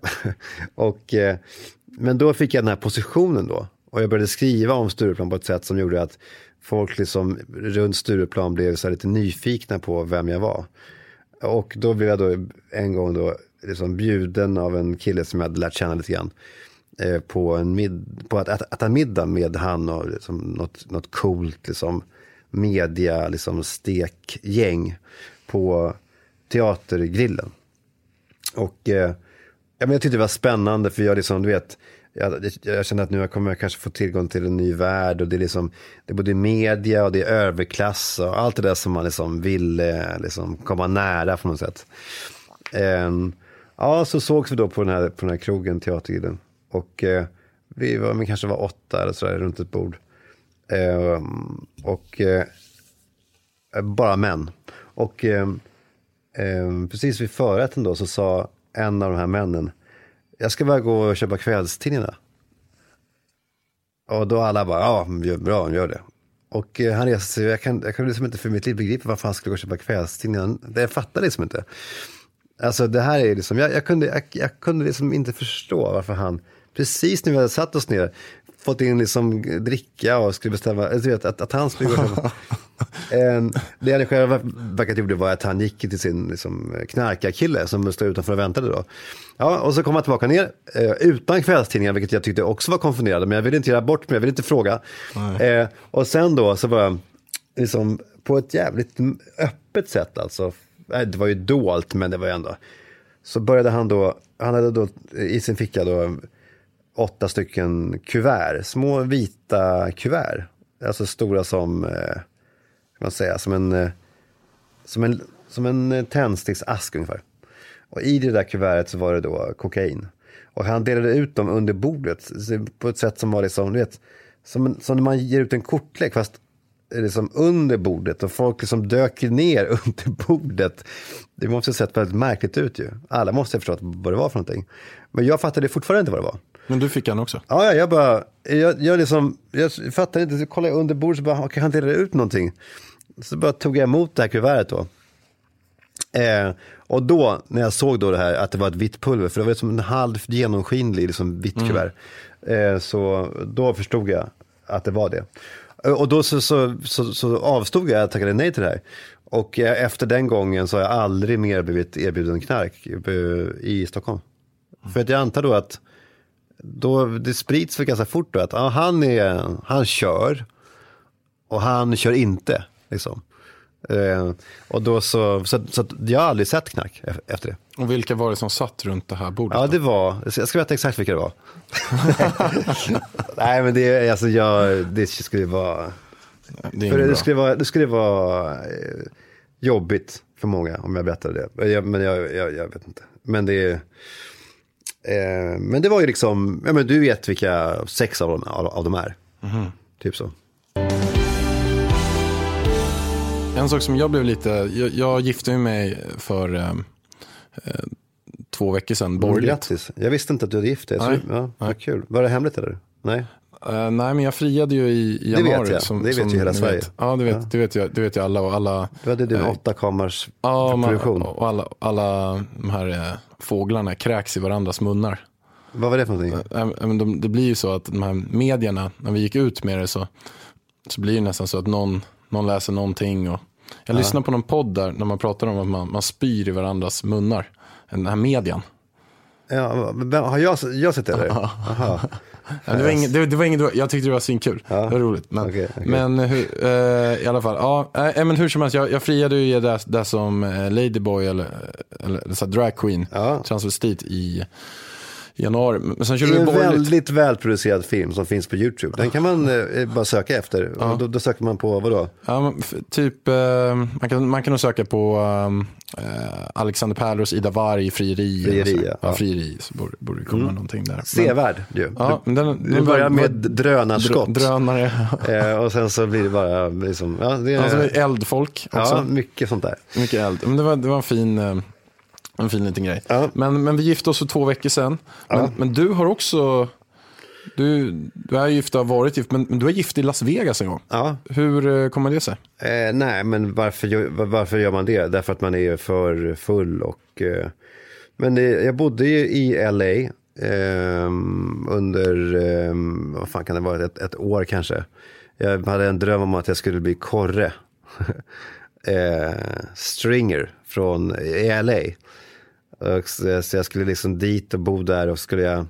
Speaker 4: Men då fick jag den här positionen då. Och jag började skriva om Stureplan på ett sätt som gjorde att folk liksom runt Stureplan blev så här lite nyfikna på vem jag var. Och då blev jag då en gång då liksom bjuden av en kille som jag hade lärt känna lite grann. På att äta middag med han och liksom något coolt liksom media liksom stekgäng på Teatergrillen. Och jag tyckte det var spännande för jag liksom, du vet, jag kände att nu kommer jag kanske få tillgång till en ny värld och det är liksom, det är både media och det är överklass och allt det där som man liksom vill liksom komma nära på något sätt. Ja, så sågs vi då på den här krogen Teatergrillen. Och vi kanske var 8 eller sådär runt ett bord. Bara män. Och precis vid förrätten då så sa en av de här männen: jag ska bara gå och köpa kvällstidningarna. Och då alla bara, ja, bra, gör det. Och han reste sig, jag kan liksom inte för mitt liv begripa varför han skulle gå och köpa kvällstidningarna. Jag fattar liksom inte. Alltså det här är liksom, jag kunde liksom inte förstå varför han, precis när vi hade satt oss ner, fått in liksom dricka och skulle bestämma, att han skulle gå Det han själva verkat gjorde var att han gick till sin liksom, knarkarkille som stod utanför och väntade då. Ja, och så kom han tillbaka ner utan kvällstidningar, vilket jag tyckte också var konfunderande, men jag ville inte göra bort mig, jag ville inte fråga. Och sen då så var jag liksom på ett jävligt öppet sätt alltså. Det var ju dolt, men det var ju ändå. Så började han hade då i sin ficka då 8 stycken kuvert, små vita kuvert, alltså stora som kan man säga, som en tändsticksask ungefär. Och i det där kuvertet så var det då kokain. Och han delade ut dem under bordet på ett sätt som var liksom, du vet, som när man ger ut en kortlek fast liksom under bordet och folk liksom dök ner under bordet. Det måste ha sett väldigt märkligt ut ju. Alla måste ha förstått vad det var för någonting. Men jag fattade fortfarande inte vad det var.
Speaker 1: Men du fick han också?
Speaker 4: Ja, jag fattade inte. Så kollade jag under bordet så bara, han delade ut någonting. Så bara tog jag emot det här kuvertet då. Och då, när jag såg då det här att det var ett vitt pulver, för det var som en halv genomskinlig liksom vitt kuvert. Så då förstod jag att det var det. Och då så avstod jag, tackade nej till det här. Och efter den gången så har jag aldrig mer blivit erbjuden knark i Stockholm. För att jag antar då att det sprids för ganska fort då att han kör och han kör inte liksom. Och då så jag har aldrig sett knark efter det.
Speaker 1: Och vilka var det som satt runt det här bordet?
Speaker 4: Ja, det var, jag ska veta exakt vilka det var. Nej, men det skulle vara det skulle vara jobbigt för många om jag berättade det. Men jag vet inte. Men det var ju liksom, men du vet vilka 6 av dem är. Typ så.
Speaker 1: En sak som jag blev lite, jag gifte mig för 2 veckor sedan.
Speaker 4: Grattis. Jag visste inte att du hade gift dig. Vad kul. Var det hemligt eller? Nej.
Speaker 1: Nej, men jag friade ju i januari.
Speaker 4: Det vet ju hela Sverige.
Speaker 1: Ja, det vet ju alla. Och alla
Speaker 4: du hade din 8-kammars produktion.
Speaker 1: Och alla de här fåglarna kräks i varandras munnar.
Speaker 4: Vad var det för någonting?
Speaker 1: Det blir ju så att de här medierna, när vi gick ut med det så blir det nästan så att någon läser någonting. Och jag lyssnar på någon podd där när man pratar om att man spyr i varandras munnar. Den här medien. Ja,
Speaker 4: har jag sett det där? Aha.
Speaker 1: Ja, det var inget, jag tyckte det var svinkul. Ja. Det var roligt. Men, okay. Men i alla fall, men hur som helst, jag friade ju det som Ladyboy eller så drag queen, transvestit i januari. Men sen
Speaker 4: det är en väldigt välproducerad film som finns på YouTube. Den kan man bara söka efter. Ja. Då söker man på vad då?
Speaker 1: Ja, typ man kan nog söka på Alexander Pärlros Ida Warg frieri. Frieri, så borde det komma någonting där.
Speaker 4: Sevärd ju.
Speaker 1: Ja,
Speaker 4: den börjar med drönarskott.
Speaker 1: Drönare.
Speaker 4: Och sen så blir det bara liksom, det
Speaker 1: är eldfolk också.
Speaker 4: Ja, mycket sånt där.
Speaker 1: Mycket eld. Men det var en fin liten grej. Ja. Men vi gifte oss för 2 veckor sedan. Men du har också... Du är gift och har varit gift, men du är gift i Las Vegas en gång. Ja. Hur kommer det sig?
Speaker 4: Nej, men varför gör man det? Därför att man är för full. Men jag bodde i LA under... vad fan kan det vara? Ett år kanske. Jag hade en dröm om att jag skulle bli korre. Stringer från LA. Så jag skulle liksom dit och bo där och skulle jag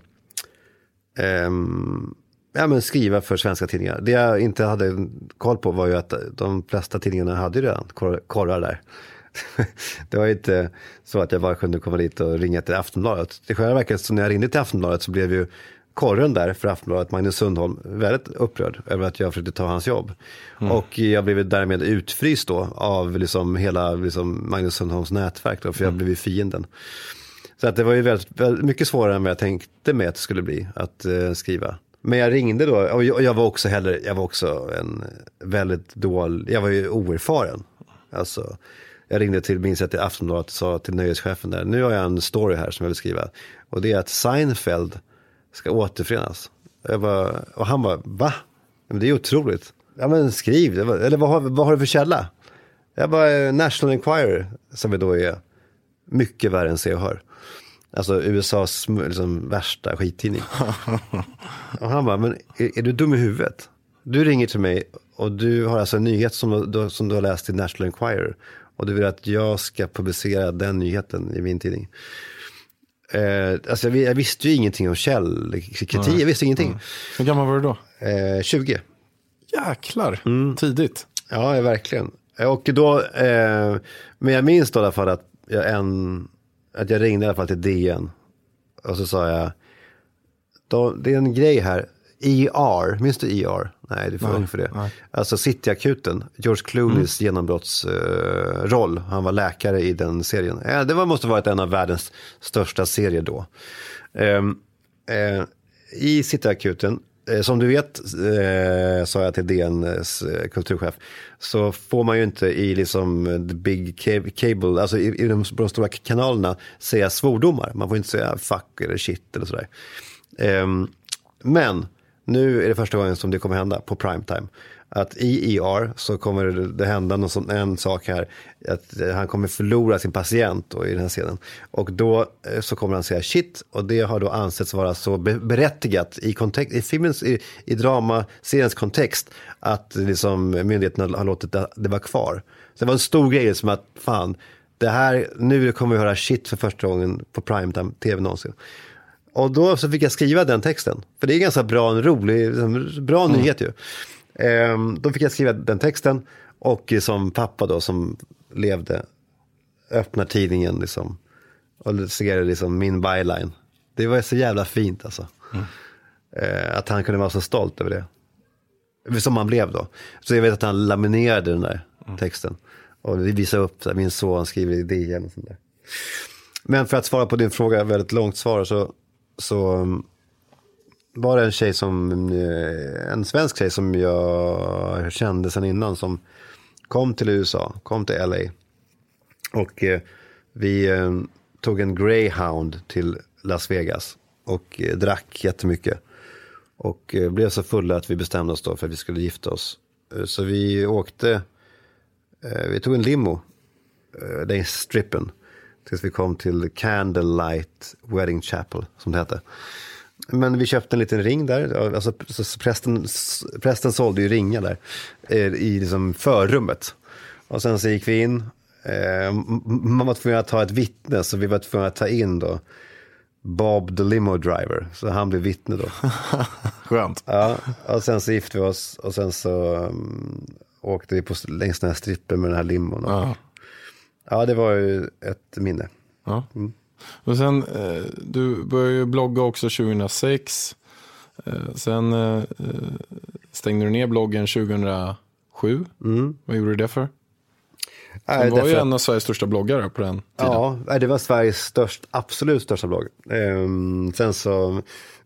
Speaker 4: skriva för svenska tidningar. Det jag inte hade koll på var ju att de flesta tidningarna hade ju redan korrar där. Det var inte så att jag bara kunde komma dit och ringa till Aftonbladet. Det själva verkar så när jag ringde till Aftonbladet så blev ju korren där för Aftonbladet, Magnus Sundholm, väldigt upprörd över att jag försökte ta hans jobb. Och jag blev därmed utfryst då av liksom hela liksom Magnus Sundholms nätverk då, för jag blev fienden. Så att det var ju väldigt, väldigt mycket svårare än vad jag tänkte mig att det skulle bli att skriva. Men jag ringde då och jag var också en väldigt jag var ju oerfaren. Alltså jag ringde till Aftonbladet och sa till nöjeschefen där, nu har jag en story här som jag vill skriva. Och det är att Seinfeld ska återförenas. Och han bara, va? Men det är otroligt. Ja, men skriv. Eller vad har du för källa? Jag bara, National Enquirer, som vi då är mycket värre än Se och Hör. Alltså USAs liksom värsta skittidning. Och han bara, men är du dum i huvudet? Du ringer till mig Och du har alltså en nyhet som du har läst i National Enquirer. Och du vill att jag ska publicera den nyheten i min tidning. Alltså jag visste ju ingenting om källkritik. Jag visste ingenting.
Speaker 1: Hur gammal var du då?
Speaker 4: 20.
Speaker 1: Jäklar, tidigt.
Speaker 4: Ja, verkligen. Och då, men jag minns då i alla fall att jag ringde i alla fall till DN. Och så sa jag, det är en grej här. ER, minns du ER? Nej, du får ung för det. Nej. Alltså Cityakuten, George Clooneys genombrottsroll. Han var läkare i den serien. Det måste varit en av världens största serier då. I Cityakuten, som du vet, sa jag till DNs kulturchef, så får man ju inte i liksom the big cable, alltså i de stora kanalerna säga svordomar. Man får inte säga fuck eller shit eller sådär. Men nu är det första gången som det kommer hända på primetime. Att i ER så kommer det hända en sak här. Att han kommer förlora sin patient då, i den här scenen. Och då så kommer han säga shit. Och det har då ansetts vara så berättigat i filmens, i dramaseriens kontext. Att liksom myndigheterna har låtit det vara kvar. Så det var en stor grej som att fan, det här, nu kommer vi höra shit för första gången på primetime tv någonsin. Och då så fick jag skriva den texten. För det är ganska bra, en rolig, bra nyhet ju. Då fick jag skriva den texten. Och som pappa då som levde, öppnar tidningen liksom. Och ser liksom min byline. Det var så jävla fint alltså. Att han kunde vara så stolt över det. Som han blev då. Så jag vet att han laminerade den där texten. Och det visade upp, min son skriver i DN och sånt där. Men för att svara på din fråga, väldigt långt svar, så var det en svensk tjej som jag kände sedan innan, som kom till USA, kom till LA, och vi tog en Greyhound till Las Vegas och drack jättemycket och blev så fulla att vi bestämde oss då för att vi skulle gifta oss. Så vi tog en limo längs strippen tills vi kom till Candlelight Wedding Chapel, som det hette. Men vi köpte en liten ring där. Alltså, så prästen sålde ju ringar där i liksom förrummet. Och sen så gick vi in. Man var tvungen att ta ett vittne, så vi var tvungna att ta in då Bob the limo driver. Så han blev vittne då.
Speaker 1: Skönt.
Speaker 4: Ja, och sen så gifte vi oss. Och sen så åkte vi längs den här strippen med den här limon. Ja, det var ju ett minne.
Speaker 1: Ja. Och sen, du började ju blogga också 2006. Sen stängde du ner bloggen 2007. Vad gjorde du det för? Du var ju en av Sveriges största bloggare på den tiden.
Speaker 4: Ja, det var Sveriges absolut största blogg. Sen så...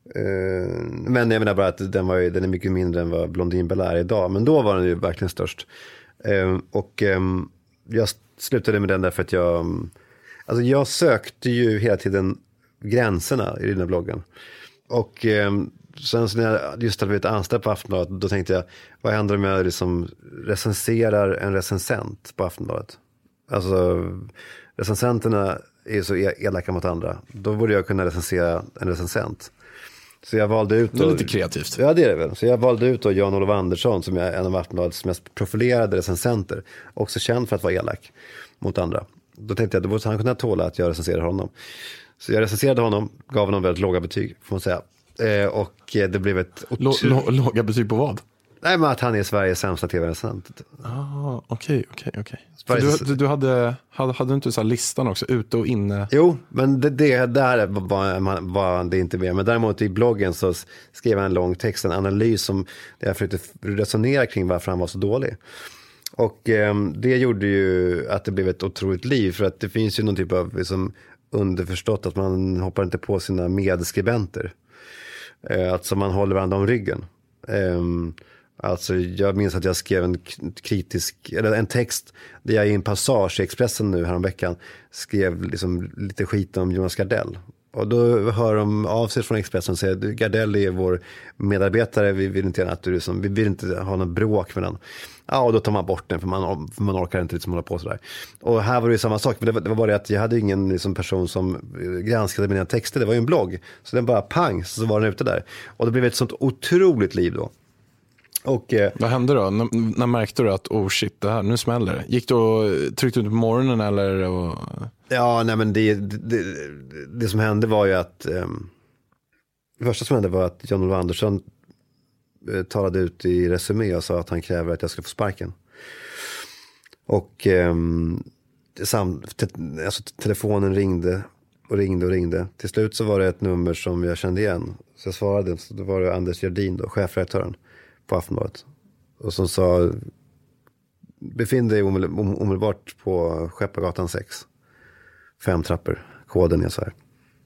Speaker 4: men jag menar bara att den är mycket mindre än vad Blondin Bel är idag. Men då var den ju verkligen störst. Och jag slutade med den därför att jag sökte ju hela tiden gränserna i den här bloggen. Och sen så när jag just hade blivit anställd på Aftonbladet, då tänkte jag, vad händer om jag liksom recenserar en recensent på Aftonbladet? Alltså, recensenterna är så elaka mot andra. Då borde jag kunna recensera en recensent. Så jag valde ut...
Speaker 1: Det är lite kreativt.
Speaker 4: Ja, det är det väl. Så jag valde ut då Jan-Olof Andersson, som är en av Aftonbladets mest profilerade recensenter. Också känd för att vara elak mot andra. Då tänkte jag, då borde han kunna tåla att jag recenserar honom. Så jag recenserade honom, gav honom väldigt låga betyg, får man säga. Och det blev ett...
Speaker 1: Låga betyg på vad?
Speaker 4: Nej, men att han är Sveriges sämsta tv-recensent.
Speaker 1: Okej. Du hade inte så här listan också, ute och inne?
Speaker 4: Jo, men det där var det inte med. Men däremot i bloggen så skrev han en lång text, en analys som jag försökte resonera kring varför han var så dålig. Och det gjorde ju att det blev ett otroligt liv, för att det finns ju någon typ av liksom, underförstått att man hoppar inte på sina medskribenter. Alltså man håller varandra om ryggen. Alltså jag minns att jag skrev en text där jag i en passage i Expressen nu häromveckan skrev liksom lite skit om Jonas Gardell. Och då hör de av sig från Expressen och säger, Gardell är vår medarbetare, vi vill inte gärna att du vi vill inte ha någon bråk med den. Ja, och då tar man bort den, för man orkar inte liksom hålla på sådär. Och här var det ju samma sak, men det var bara det att jag hade ingen liksom, person som granskade mina texter, det var ju en blogg. Så den bara pang, så var den ute där. Och det blev ett sånt otroligt liv då. Och,
Speaker 1: vad hände då? När märkte du att shit, nu smäller det? Gick du och tryckte ut på morgonen eller?
Speaker 4: Ja, nej men det som hände var ju att det första som hände var att Jan-Olof Andersson talade ut i Resumé och sa att han kräver att jag ska få sparken. Och alltså, telefonen ringde och ringde. Till slut så var det ett nummer som jag kände igen. Så jag svarade, så då var det Anders Gerdin då, chefredaktören på Aftonbladet. Och som sa, befinn dig omedelbart på Skeppargatan 6. 5 trappor, koden är så här.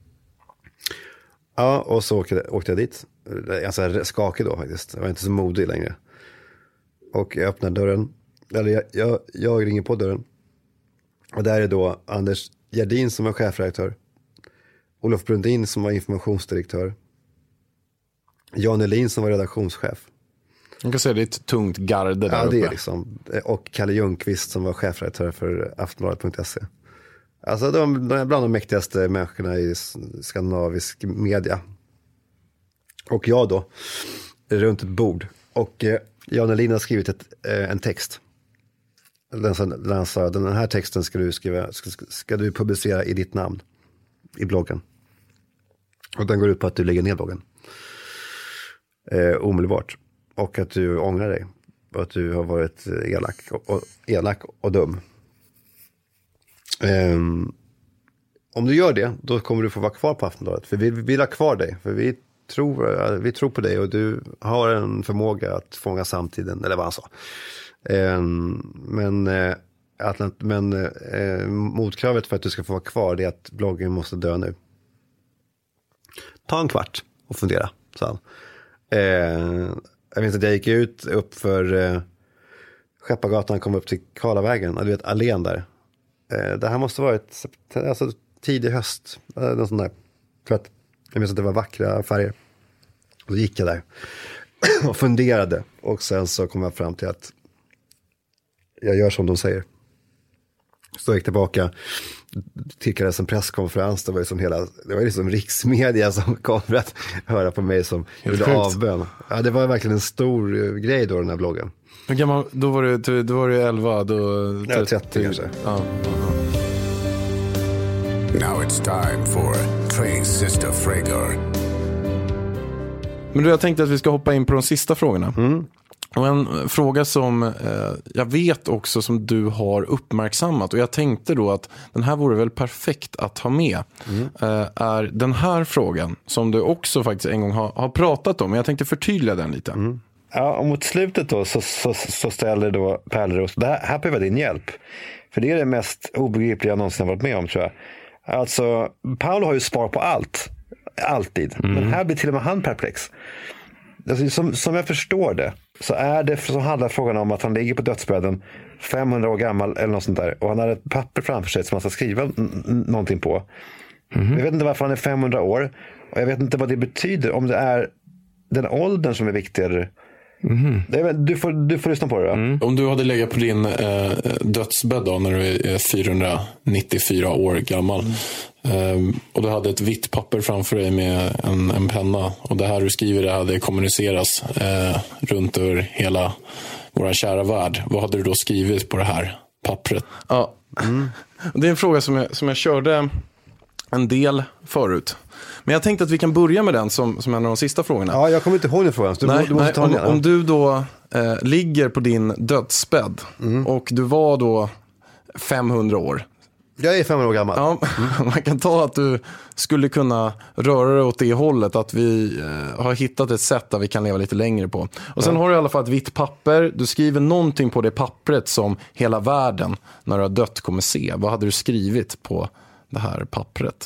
Speaker 4: Ja, och så åkte jag dit. Alltså skakig då faktiskt. Jag var inte så modig längre. Och jag öppnar dörren. Eller jag ringer på dörren. Och där är då Anders Gerdin som var chefredaktör. Olof Brundin som var informationsdirektör. Jan Elin som var redaktionschef.
Speaker 1: Man kan säga det är ett tungt garde där uppe.
Speaker 4: Ja, det är liksom. Och Kalle Ljungqvist som var chefredaktör för Aftonbladet.se. Alltså de är bland de mäktigaste människorna i skandinavisk media. Och jag då, runt ett bord. Och Jan Elin har skrivit en text. Den sa, den här texten ska du publicera i ditt namn. I bloggen. Och den går ut på att du lägger ner bloggen. Omedelbart. Och att du ångrar dig. Och att du har varit elak och dum. Om du gör det, då kommer du få vara kvar på Aftonbladet. För vi vill ha kvar dig. För vi tror på dig och du har en förmåga att fånga samtiden. Eller vad han sa. Men motkravet för att du ska få vara kvar är att bloggen måste dö nu. Ta en kvart och fundera, sa han. Jag minns att jag gick upp för Skeppargatan, kom upp till Karlavägen. Du vet, allén där. Det här måste vara tidig höst. Något sånt där. För att jag minns att det var vackra färger. Och då gick jag där och funderade. Och sen så kom jag fram till att jag gör som de säger. Så jag gick tillbaka, tillkallades en presskonferens. Det var liksom riksmedia som kom för att höra på mig som gjorde avbön. Ja, det var verkligen en stor grej då, den här bloggen.
Speaker 1: Hur gammal, då var det 11, då...
Speaker 4: Ja, 30 kanske.
Speaker 1: Ja.
Speaker 2: Now it's time for Train Sister Frager.
Speaker 1: Men jag tänkte att vi ska hoppa in på de sista frågorna. Och en fråga som jag vet också som du har uppmärksammat, och jag tänkte då att den här vore väl perfekt att ha med, är den här frågan som du också faktiskt en gång har pratat om. Jag tänkte förtydliga den lite.
Speaker 3: Ja, och mot slutet då så ställer då Pärleros, här behöver din hjälp. För det är det mest obegripliga jag någonsin har varit med om, tror jag. Alltså, Paolo har ju svar på allt. Alltid. Men här blir till och med han perplex. Alltså, som jag förstår det, så handlar frågan om att han ligger på dödsbädden 500 år gammal eller något sånt där. Och han har ett papper framför sig som han ska skriva någonting på. Jag vet inte varför han är 500 år. Och jag vet inte vad det betyder. Om det är den åldern som är viktigare. Du får lyssna på det då.
Speaker 1: Om du hade legat på din dödsbädd då, när du är 494 år gammal, och du hade ett vitt papper framför dig med en penna, och det här du skriver, det hade kommuniceras runt över hela vår kära värld, vad hade du då skrivit på det här pappret? Ja. Det är en fråga som jag körde en del förut. Men jag tänkte att vi kan börja med den som en av de sista frågorna.
Speaker 4: Ja, jag kommer inte ihåg den frågan. Du måste ta den.
Speaker 1: Om du då ligger på din dödsbädd och du var då 500 år.
Speaker 4: Jag är 500 år gammal.
Speaker 1: Ja, man kan ta att du skulle kunna röra dig åt det hållet, att vi har hittat ett sätt där vi kan leva lite längre på. Och sen har du i alla fall ett vitt papper. Du skriver någonting på det pappret som hela världen, när du har dött, kommer se. Vad hade du skrivit på det här pappret?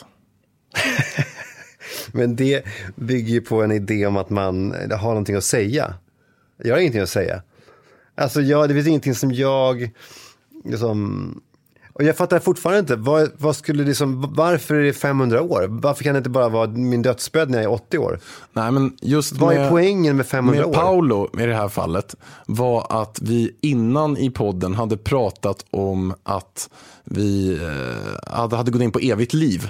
Speaker 4: Men det bygger ju på en idé om att man har någonting att säga. Jag har ingenting att säga. Alltså det finns ingenting som jag liksom... Och jag fattar fortfarande inte, vad skulle liksom, varför är det 500 år? Varför kan det inte bara vara min dödsbädd när jag är 80 år?
Speaker 1: Nej, men just
Speaker 4: vad är poängen med 500 år?
Speaker 1: Med Paolo i det här fallet var att vi innan i podden hade pratat om att vi hade gått in på evigt liv.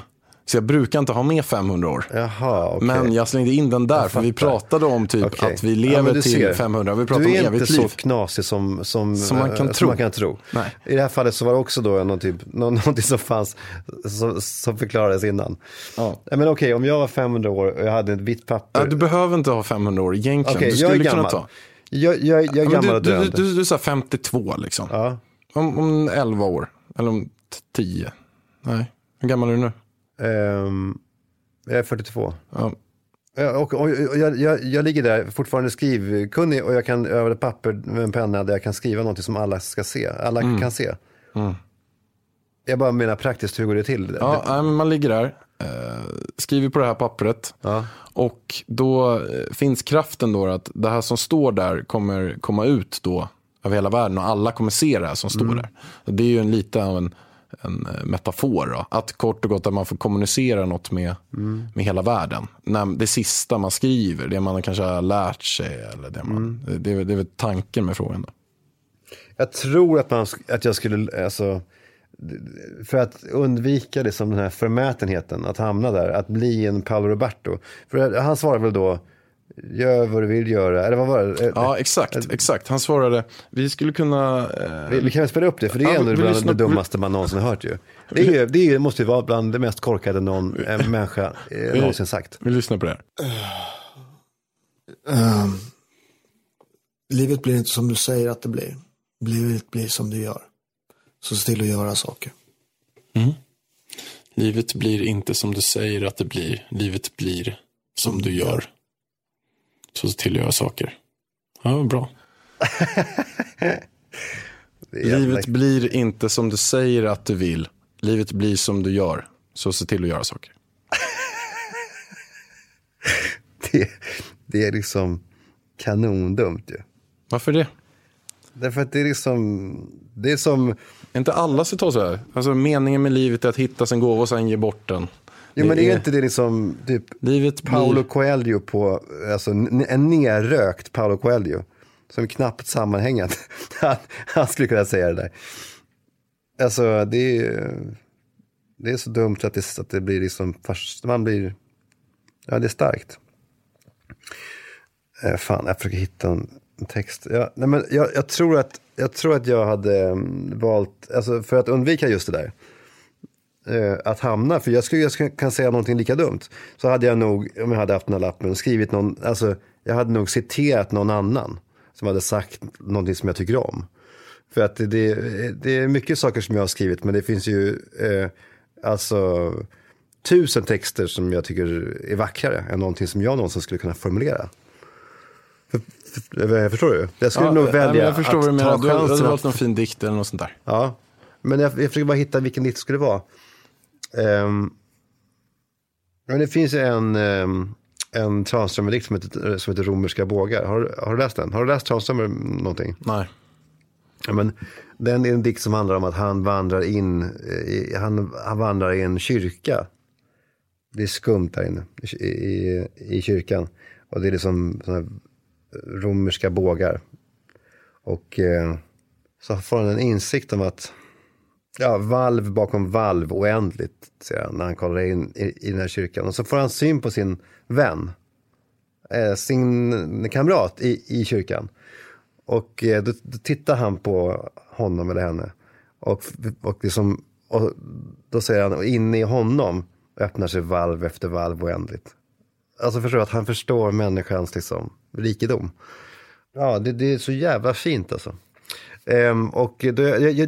Speaker 1: Så jag brukar inte ha med 500 år.
Speaker 4: Jaha, okay.
Speaker 1: Men jag slängde in den där för vi pratade om typ att vi lever till 500. Vi pratar om evigt liv.
Speaker 4: Du är inte så knasig som man kan tro.
Speaker 1: Nej.
Speaker 4: I det här fallet så var det också då någonting som fanns som förklarades innan.
Speaker 1: Ja.
Speaker 4: Men okej, om jag var 500 år och jag hade ett vitt papper.
Speaker 1: Ja, du behöver inte ha 500 år egentligen.
Speaker 4: Okay,
Speaker 1: du skulle
Speaker 4: jag är gammal.
Speaker 1: Kunna ta.
Speaker 4: Jag är gammal och död.
Speaker 1: Du sa 52 liksom.
Speaker 4: Ja.
Speaker 1: Om 11 år. Eller om 10. Nej, hur gammal är du nu?
Speaker 4: Jag är 42.
Speaker 1: Ja.
Speaker 4: Och jag ligger där fortfarande skrivkunnig och jag kan över ett papper med en penna där jag kan skriva något som alla ska se. Alla kan se. Jag bara menar praktiskt, hur går det till?
Speaker 1: Ja, man ligger där, skriver på det här pappret och då finns kraften då att det här som står där kommer komma ut då av hela världen och alla kommer se det här som står där. Det är ju lite av en metafor då. Att kort och gott att man får kommunicera något med hela världen. När det sista man skriver, det man kanske har lärt sig eller det man, det är väl tanken med frågan då.
Speaker 4: Jag tror att jag skulle, alltså, för att undvika det som den här förmätenheten att hamna där, att bli en Paolo Roberto. För han svarade väl då, gör vad du vill göra. Eller vad var det?
Speaker 1: Ja, exakt. Han svarade, vi skulle kunna...
Speaker 4: Vi kan väl spela upp det, för det är ändå bland det dummaste man någonsin har hört ju. Det måste ju vara bland det mest korkade någon människa någonsin sagt.
Speaker 1: Vi lyssnar på det här.
Speaker 8: Livet blir inte som du säger att det blir. Livet blir som du gör. Så se till att göra saker.
Speaker 1: Livet blir inte som du säger att det blir. Livet blir som du gör. Så se till att göra saker. Ja, bra. Livet blir inte som du säger att du vill. Livet blir som du gör. Så se till att göra saker.
Speaker 4: Det är liksom kanondumt ju.
Speaker 1: Varför det?
Speaker 4: Därför att det är som...
Speaker 1: Inte alla citat så här. Alltså meningen med livet är att hitta sin gåva och sen ge bort den.
Speaker 4: Jo, men det är inte det liksom typ
Speaker 1: livet
Speaker 4: Paulo Coelho på, alltså en nerrökt Paulo Coelho som knappt sammanhängande. Han skulle kunna säga det där. Alltså det är så dumt att det blir liksom fast man blir, ja, det är starkt. Fan, jag försöker hitta en text. Ja, nej, men jag tror att jag hade valt, alltså för att undvika just det där, att hamna, för jag kan säga någonting lika dumt, så hade jag nog, om jag hade haft den här lappen, skrivit någon, alltså jag hade nog citerat någon annan som hade sagt någonting som jag tycker om. För att det är mycket saker som jag har skrivit, men det finns ju alltså 1000 texter som jag tycker är vackrare än någonting som jag någonsin skulle kunna formulera. Förstår du? Jag skulle nog välja
Speaker 1: jag förstår
Speaker 4: att
Speaker 1: vad du menar.
Speaker 4: ta chansen.
Speaker 1: Du hade valt någon fin dikt eller något sånt där.
Speaker 4: Ja, men jag försöker bara hitta vilken dikt det skulle vara. Men det finns en Tranströmer-dikt som heter Romerska bågar. Har du läst den? Har du läst Tranströmer någonting?
Speaker 1: Nej.
Speaker 4: Ja, men den är en dikt som handlar om att han vandrar han vandrar i en kyrka. Det är skumt där inne i kyrkan. Och det är liksom såna här romerska bågar. Och så får han en insikt om att valv bakom valv oändligt, säger han, när han kollar in i den här kyrkan. Och så får han syn på sin vän, sin kamrat i kyrkan. Och då tittar han på honom eller henne. Och då säger han, och inne i honom öppnar sig valv efter valv oändligt. Alltså förstår att han förstår människans liksom rikedom. Ja, det är så jävla fint alltså. Och då,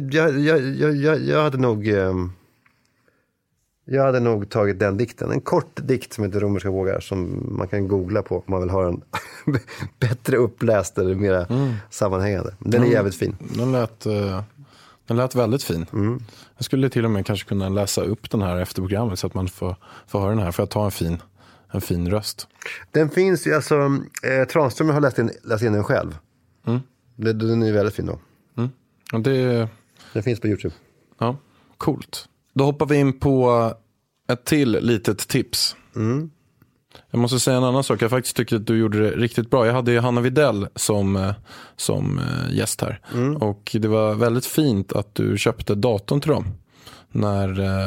Speaker 4: jag hade nog tagit den dikten. En kort dikt som heter Romerska bågar, som man kan googla på om man vill ha en bättre uppläst eller mera sammanhängande. Den är jävligt fin.
Speaker 1: Den lät väldigt fin. Jag skulle till och med kanske kunna läsa upp den här efter programmet så att man får höra den här, för att ta en fin röst.
Speaker 4: Den finns ju, alltså Tranströmer har läst in den själv. Den är väldigt fin då.
Speaker 1: Och
Speaker 4: den finns på YouTube.
Speaker 1: Ja, coolt. Då hoppar vi in på ett till litet tips. Jag måste säga en annan sak. Jag faktiskt tycker att du gjorde det riktigt bra. Jag hade ju Hanna Widell som gäst här. Och det var väldigt fint att du köpte datorn till dem när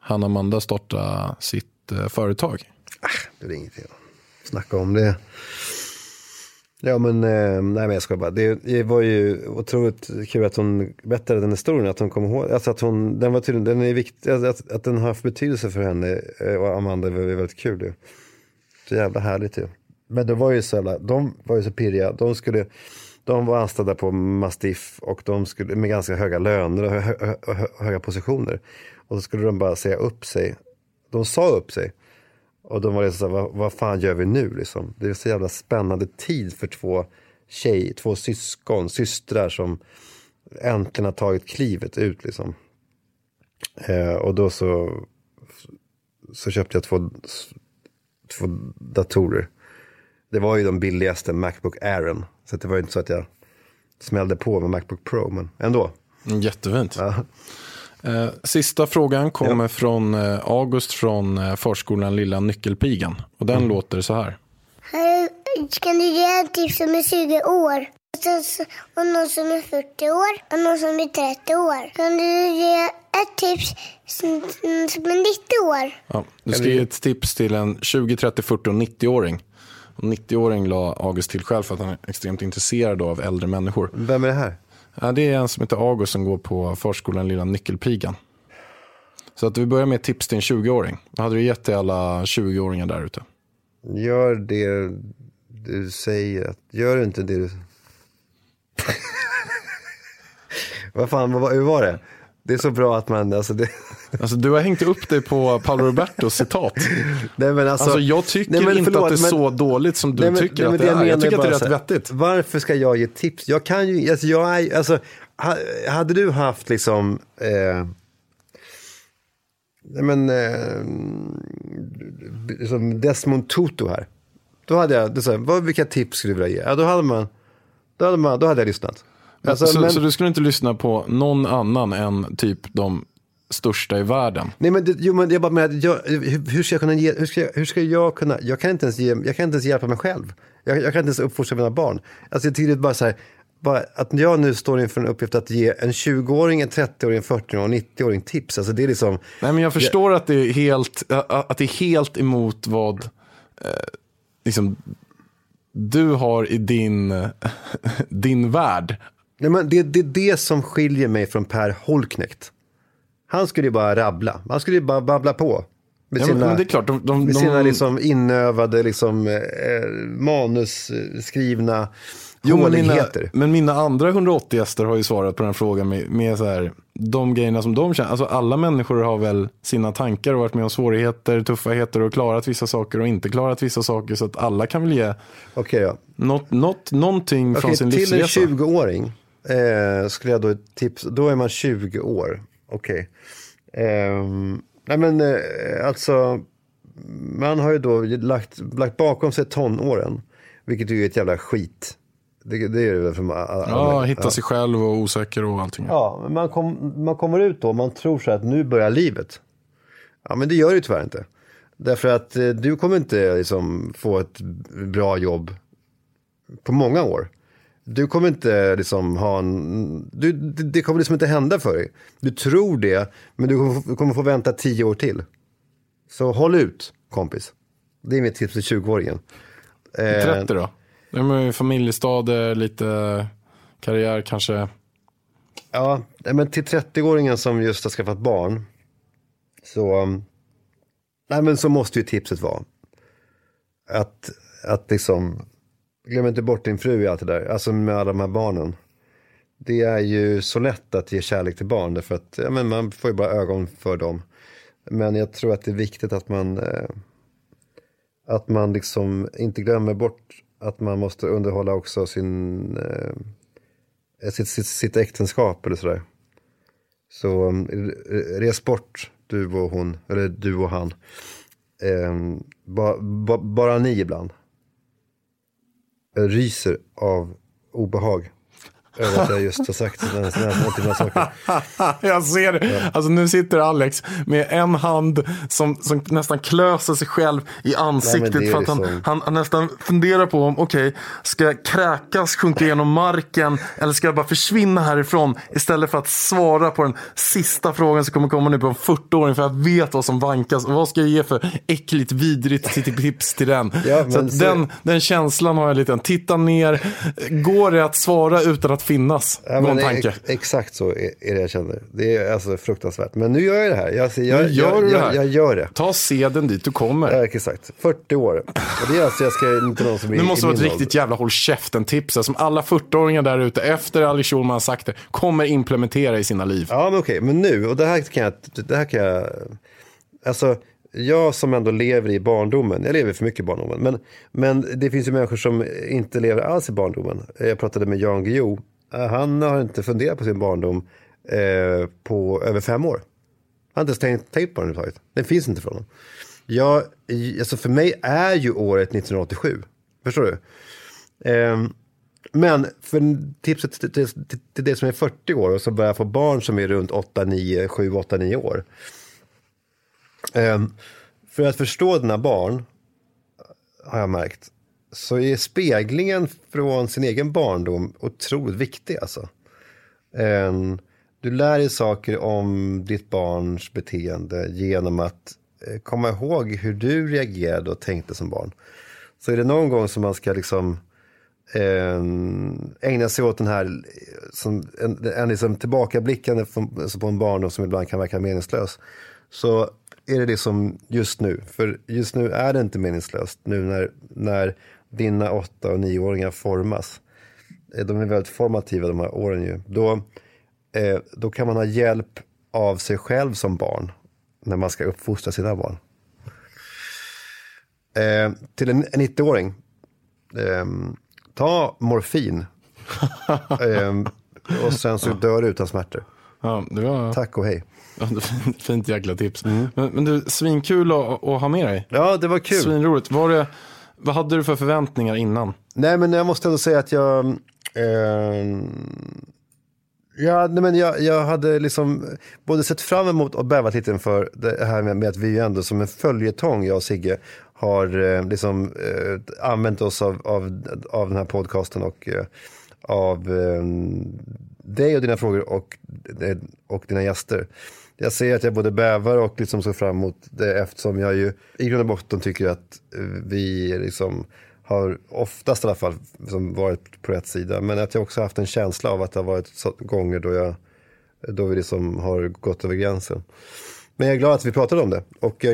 Speaker 1: han och Amanda starta sitt företag?
Speaker 4: Det är ingenting att snacka om det. Ja, men nej, men jag ska bara. Det var ju otroligt kul att hon berättade den historien, att hon kom ihåg, alltså att den var tydligen, den är viktig, att den har haft betydelse för henne och Amanda. Det var väldigt kul det. Så jävla härligt ju. Men de var ju så pirriga. De var anställda på Mastiff och de skulle med ganska höga löner och höga positioner. Och så skulle de bara säga upp sig. De sa upp sig. Och de var liksom så här, vad fan gör vi nu liksom? Det är så jävla spännande tid för två systrar som äntligen har tagit klivet ut liksom. Och då så köpte jag två datorer. Det var ju de billigaste Macbook Airen. Så det var ju inte så att jag smällde på med Macbook Pro, men ändå.
Speaker 1: Jättefint.
Speaker 4: Ja.
Speaker 1: Sista frågan kommer från August från förskolan Lilla Nyckelpigan. Och den låter så här.
Speaker 9: Kan du ge en tips som är 20 år? Och någon som är 40 år och någon som är 30 år. Kan du ge ett tips som är 90 år?
Speaker 1: Ja, du ska ge ett tips till en 20, 30, 40 och 90-åring. Och 90-åring la August till själv för att han är extremt intresserad av äldre människor.
Speaker 4: Vem är det här?
Speaker 1: Ja, det är en som heter August som går på förskolan Lilla Nyckelpigan. Så att vi börjar med ett tips till en 20-åring. Vad hade du gett till alla 20-åringar där ute?
Speaker 4: Gör det du säger. Gör inte det du... Vad fan, hur var det? Det är så bra att man... Alltså,
Speaker 1: du har hängt upp dig på Paolo Robertos citat.
Speaker 4: Nej, men alltså,
Speaker 1: jag tycker inte att det är så dåligt som du tycker att det är. Jag tycker att det är rätt vettigt.
Speaker 4: Varför ska jag ge tips? Jag kan ju... hade du haft liksom... liksom Desmond Tutu här. Då hade jag... vilka tips skulle du vilja ge? Ja, då hade jag lyssnat. Alltså,
Speaker 1: så du skulle inte lyssna på någon annan än typ de största i världen? Nej, men
Speaker 4: jag bara med hur ska jag kunna ge, hur ska jag kunna, jag kan inte ens hjälpa mig själv. Jag kan inte ens uppfostra mina barn. Alltså jag tycker det bara så här, bara att jag nu står inför en uppgift att ge en 20-åring, en 30-åring, en 40-åring och en 90-åring tips. Alltså det är liksom...
Speaker 1: Nej, men jag förstår att det är helt emot vad liksom du har i din värld.
Speaker 4: Nej, men det är det som skiljer mig från Per Holknekt. Han skulle ju bara rabbla. Han skulle ju bara babbla på. Med sina,
Speaker 1: men det är klart,
Speaker 4: med sina liksom inövade liksom, manusskrivna håligheter.
Speaker 1: Men mina andra 180 gäster har ju svarat på den frågan med så här, de grejerna som de känner. Alltså alla människor har väl sina tankar och varit med om svårigheter, tuffheter och klarat vissa saker och inte klarat vissa saker. Så att alla kan väl ge någonting från sin livsresa.
Speaker 4: Till en 20-åring skulle jag då tipsa. Då är man 20 år. Okej. Nej men alltså man har ju då lagt bakom sig tonåren, vilket är ju ett jävla skit. Det är det väl för alla.
Speaker 1: Hitta sig själv och osäker och allting.
Speaker 4: Ja, men man kommer ut då, man tror så att nu börjar livet. Ja, men det gör det ju tyvärr inte. Därför att du kommer inte liksom få ett bra jobb på många år. Du kommer inte liksom ha det kommer liksom inte hända för dig. Du tror det, men du kommer få vänta 10 år till. Så håll ut, kompis. Det är mitt tips till 20-åringen.
Speaker 1: 30 då? Det är med familjestad, lite karriär kanske.
Speaker 4: Ja, men till 30-åringen som just har skaffat barn så måste ju tipset vara att liksom glöm inte bort din fru i allt det där. Alltså med alla de här barnen. Det är ju så lätt att ge kärlek till barn. Därför att man får ju bara ögon för dem. Men jag tror att det är viktigt att man liksom inte glömmer bort att man måste underhålla också sitt äktenskap eller sådär. Så res bort du och hon, eller du och han. Bara ni ibland ryser av obehag. över att jag just har sagt sådana saker.
Speaker 1: Jag ser det.
Speaker 4: Ja.
Speaker 1: Alltså nu sitter Alex med en hand som nästan klöser sig själv i ansiktet för att han nästan funderar på om ska jag kräkas, sjunka igenom marken eller ska jag bara försvinna härifrån istället för att svara på den sista frågan som kommer komma nu på en 40-åring, för jag vet vad som vankas och vad ska jag ge för äckligt vidrigt tips till den. Ja, så den känslan har jag lite. Titta ner, går det att svara utan att finnas?
Speaker 4: Ja, någon tanke? Exakt så är det jag känner. Det är alltså fruktansvärt. Men nu gör jag det här. Jag gör det.
Speaker 1: Ta seden dit du kommer.
Speaker 4: Ja, exakt. 40 år. Och det är alltså, jag ska inte någon som är.
Speaker 1: Det måste vara ett riktigt jävla håll käften-tips som alla 40-åringar där ute efter Alex Schulman har sagt det kommer implementera i sina liv.
Speaker 4: Ja, men okej. Men nu, och det här kan jag alltså, jag som ändå lever i barndomen, jag lever för mycket i barndomen, men det finns ju människor som inte lever alls i barndomen. Jag pratade med Jan Guillou. Han har inte funderat på sin barndom på över 5 år. Han har inte ens tänkt på den överhuvudtaget. Den finns inte för honom. Alltså för mig är ju året 1987. Förstår du? Men för tipset till det som är 40 år och så börjar få barn som är runt 7, 8, 9 år. För att förstå dina barn, har jag märkt, så är speglingen från sin egen barndom otroligt viktig alltså. Du lär dig saker om ditt barns beteende genom att komma ihåg hur du reagerade och tänkte som barn. Så är det någon gång som man ska liksom ägna sig åt den här en liksom tillbakablickande på en barndom som ibland kan verka meningslös, så är det som just nu. För just nu är det inte meningslöst. Nu när dina 8- och 9-åringar formas. De är väldigt formativa de här åren ju. Då kan man ha hjälp av sig själv som barn. När man ska uppfostra sina barn. Till en 90-åring. Ta morfin. Och sen så dör du utan smärtor.
Speaker 1: Ja, det var...
Speaker 4: Tack och hej.
Speaker 1: Ja, fint jäkla tips. Men du, svinkul att ha med dig.
Speaker 4: Ja, det var kul.
Speaker 1: Svinroligt. Vad hade du för förväntningar innan?
Speaker 4: Nej, men jag måste ändå säga att jag hade liksom både sett fram emot och bävat lite för det här med att vi ändå som en följetong, jag och Sigge, har liksom använt oss av den här podcasten och av dig och dina frågor och dina gäster. Jag ser att jag både bävar och liksom så fram emot det, eftersom jag ju i grund och botten tycker att vi liksom har oftast i alla fall som varit på rätt sida, men att jag också haft en känsla av att det har varit gånger då vi liksom har gått över gränsen. Men jag är glad att vi pratade om det, och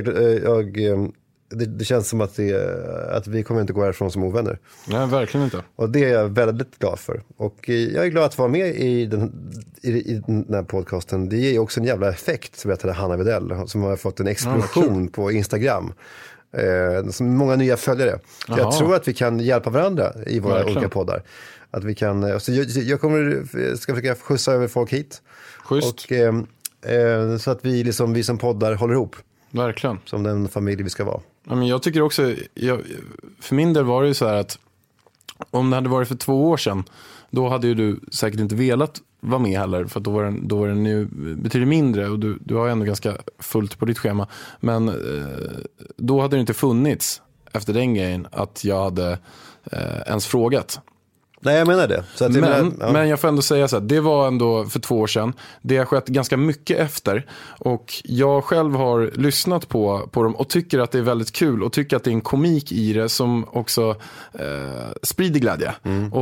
Speaker 4: det känns som att vi kommer inte gå härifrån som ovänner.
Speaker 1: Nej, verkligen inte.
Speaker 4: Och det är jag väldigt glad för. Och jag är glad att vara med i den här podcasten. Det ger ju också en jävla effekt, som heter Hanna Widell, som har fått en explosion på Instagram. Som många nya följare. Jag tror att vi kan hjälpa varandra i våra olika poddar. Att vi kan, alltså jag ska försöka skjutsa över folk hit.
Speaker 1: Schysst.
Speaker 4: Och så att vi som poddar håller ihop.
Speaker 1: Verkligen.
Speaker 4: Som den familj vi ska vara.
Speaker 1: Ja, men jag tycker också, för min del var det ju så här att om det hade varit för 2 år sedan, då hade ju du säkert inte velat vara med heller, för att då var den ju betydligt mindre, och du har ju ändå ganska fullt på ditt schema, men då hade det inte funnits efter den grejen att jag hade ens frågat.
Speaker 4: Nej, jag menar det. Så att
Speaker 1: men jag får ändå säga så här, det var ändå för 2 år sedan. Det har skett ganska mycket efter. Och jag själv har lyssnat på dem och tycker att det är väldigt kul. Och tycker att det är en komik i det som också sprider glädje.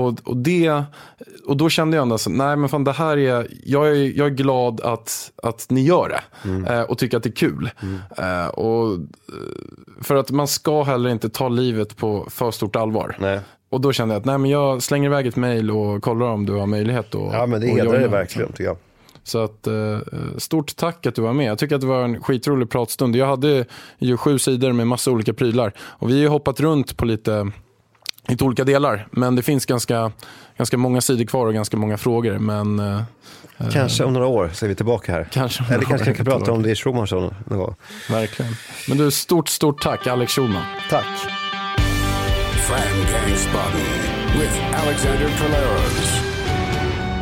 Speaker 1: Och då kände jag ändå så, nej men fan, det här är, jag är glad att ni gör det. Och tycker att det är kul. Och för att man ska heller inte ta livet på för stort allvar. Nej. Och då kände jag att nej, men jag slänger iväg ett mejl och kollar om du har möjlighet.
Speaker 4: Ja, men det hedrar det verkligen, tycker jag.
Speaker 1: Så att stort tack att du var med. Jag tycker att det var en skitrolig pratstund. Jag hade ju 7 sidor med massa olika prylar. Och vi har ju hoppat runt på lite olika delar. Men det finns ganska många sidor kvar och ganska många frågor. Men
Speaker 4: kanske om några år så är vi tillbaka här. Eller kanske kan prata om det i Schulman någon gång.
Speaker 1: Verkligen. Men du, stort tack, Alex Schulman.
Speaker 4: Tack.
Speaker 2: Fram Gangsbaden with Alexander Polaris.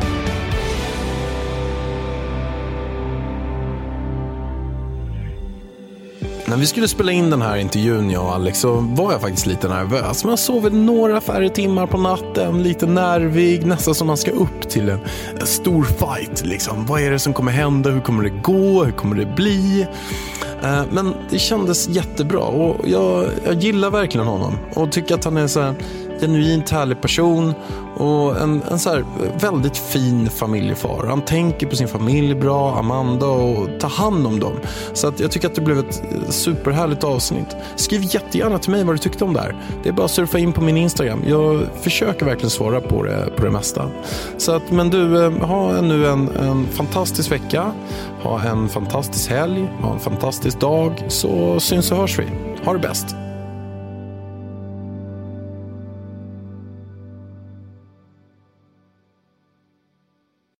Speaker 1: När vi skulle spela in den här intervjun, jag och Alex, så var jag faktiskt lite nervös. Man sov väl några färre timmar på natten, lite nervig, nästan som man ska upp till en stor fight. Liksom. Vad är det som kommer hända? Hur kommer det gå? Hur kommer det bli? Men det kändes jättebra och jag gillar verkligen honom och tycker att han är så här genuint härlig person och en så här väldigt fin familjefar. Han tänker på sin familj bra, Amanda, och tar hand om dem. Så att jag tycker att det blev ett superhärligt avsnitt. Skriv jättegärna till mig vad du tyckte om det här. Det är bara att surfa in på min Instagram. Jag försöker verkligen svara på det mesta. Så att, men du, ha nu en fantastisk vecka. Ha en fantastisk helg. Ha en fantastisk dag. Så syns och hörs vi. Ha det bäst.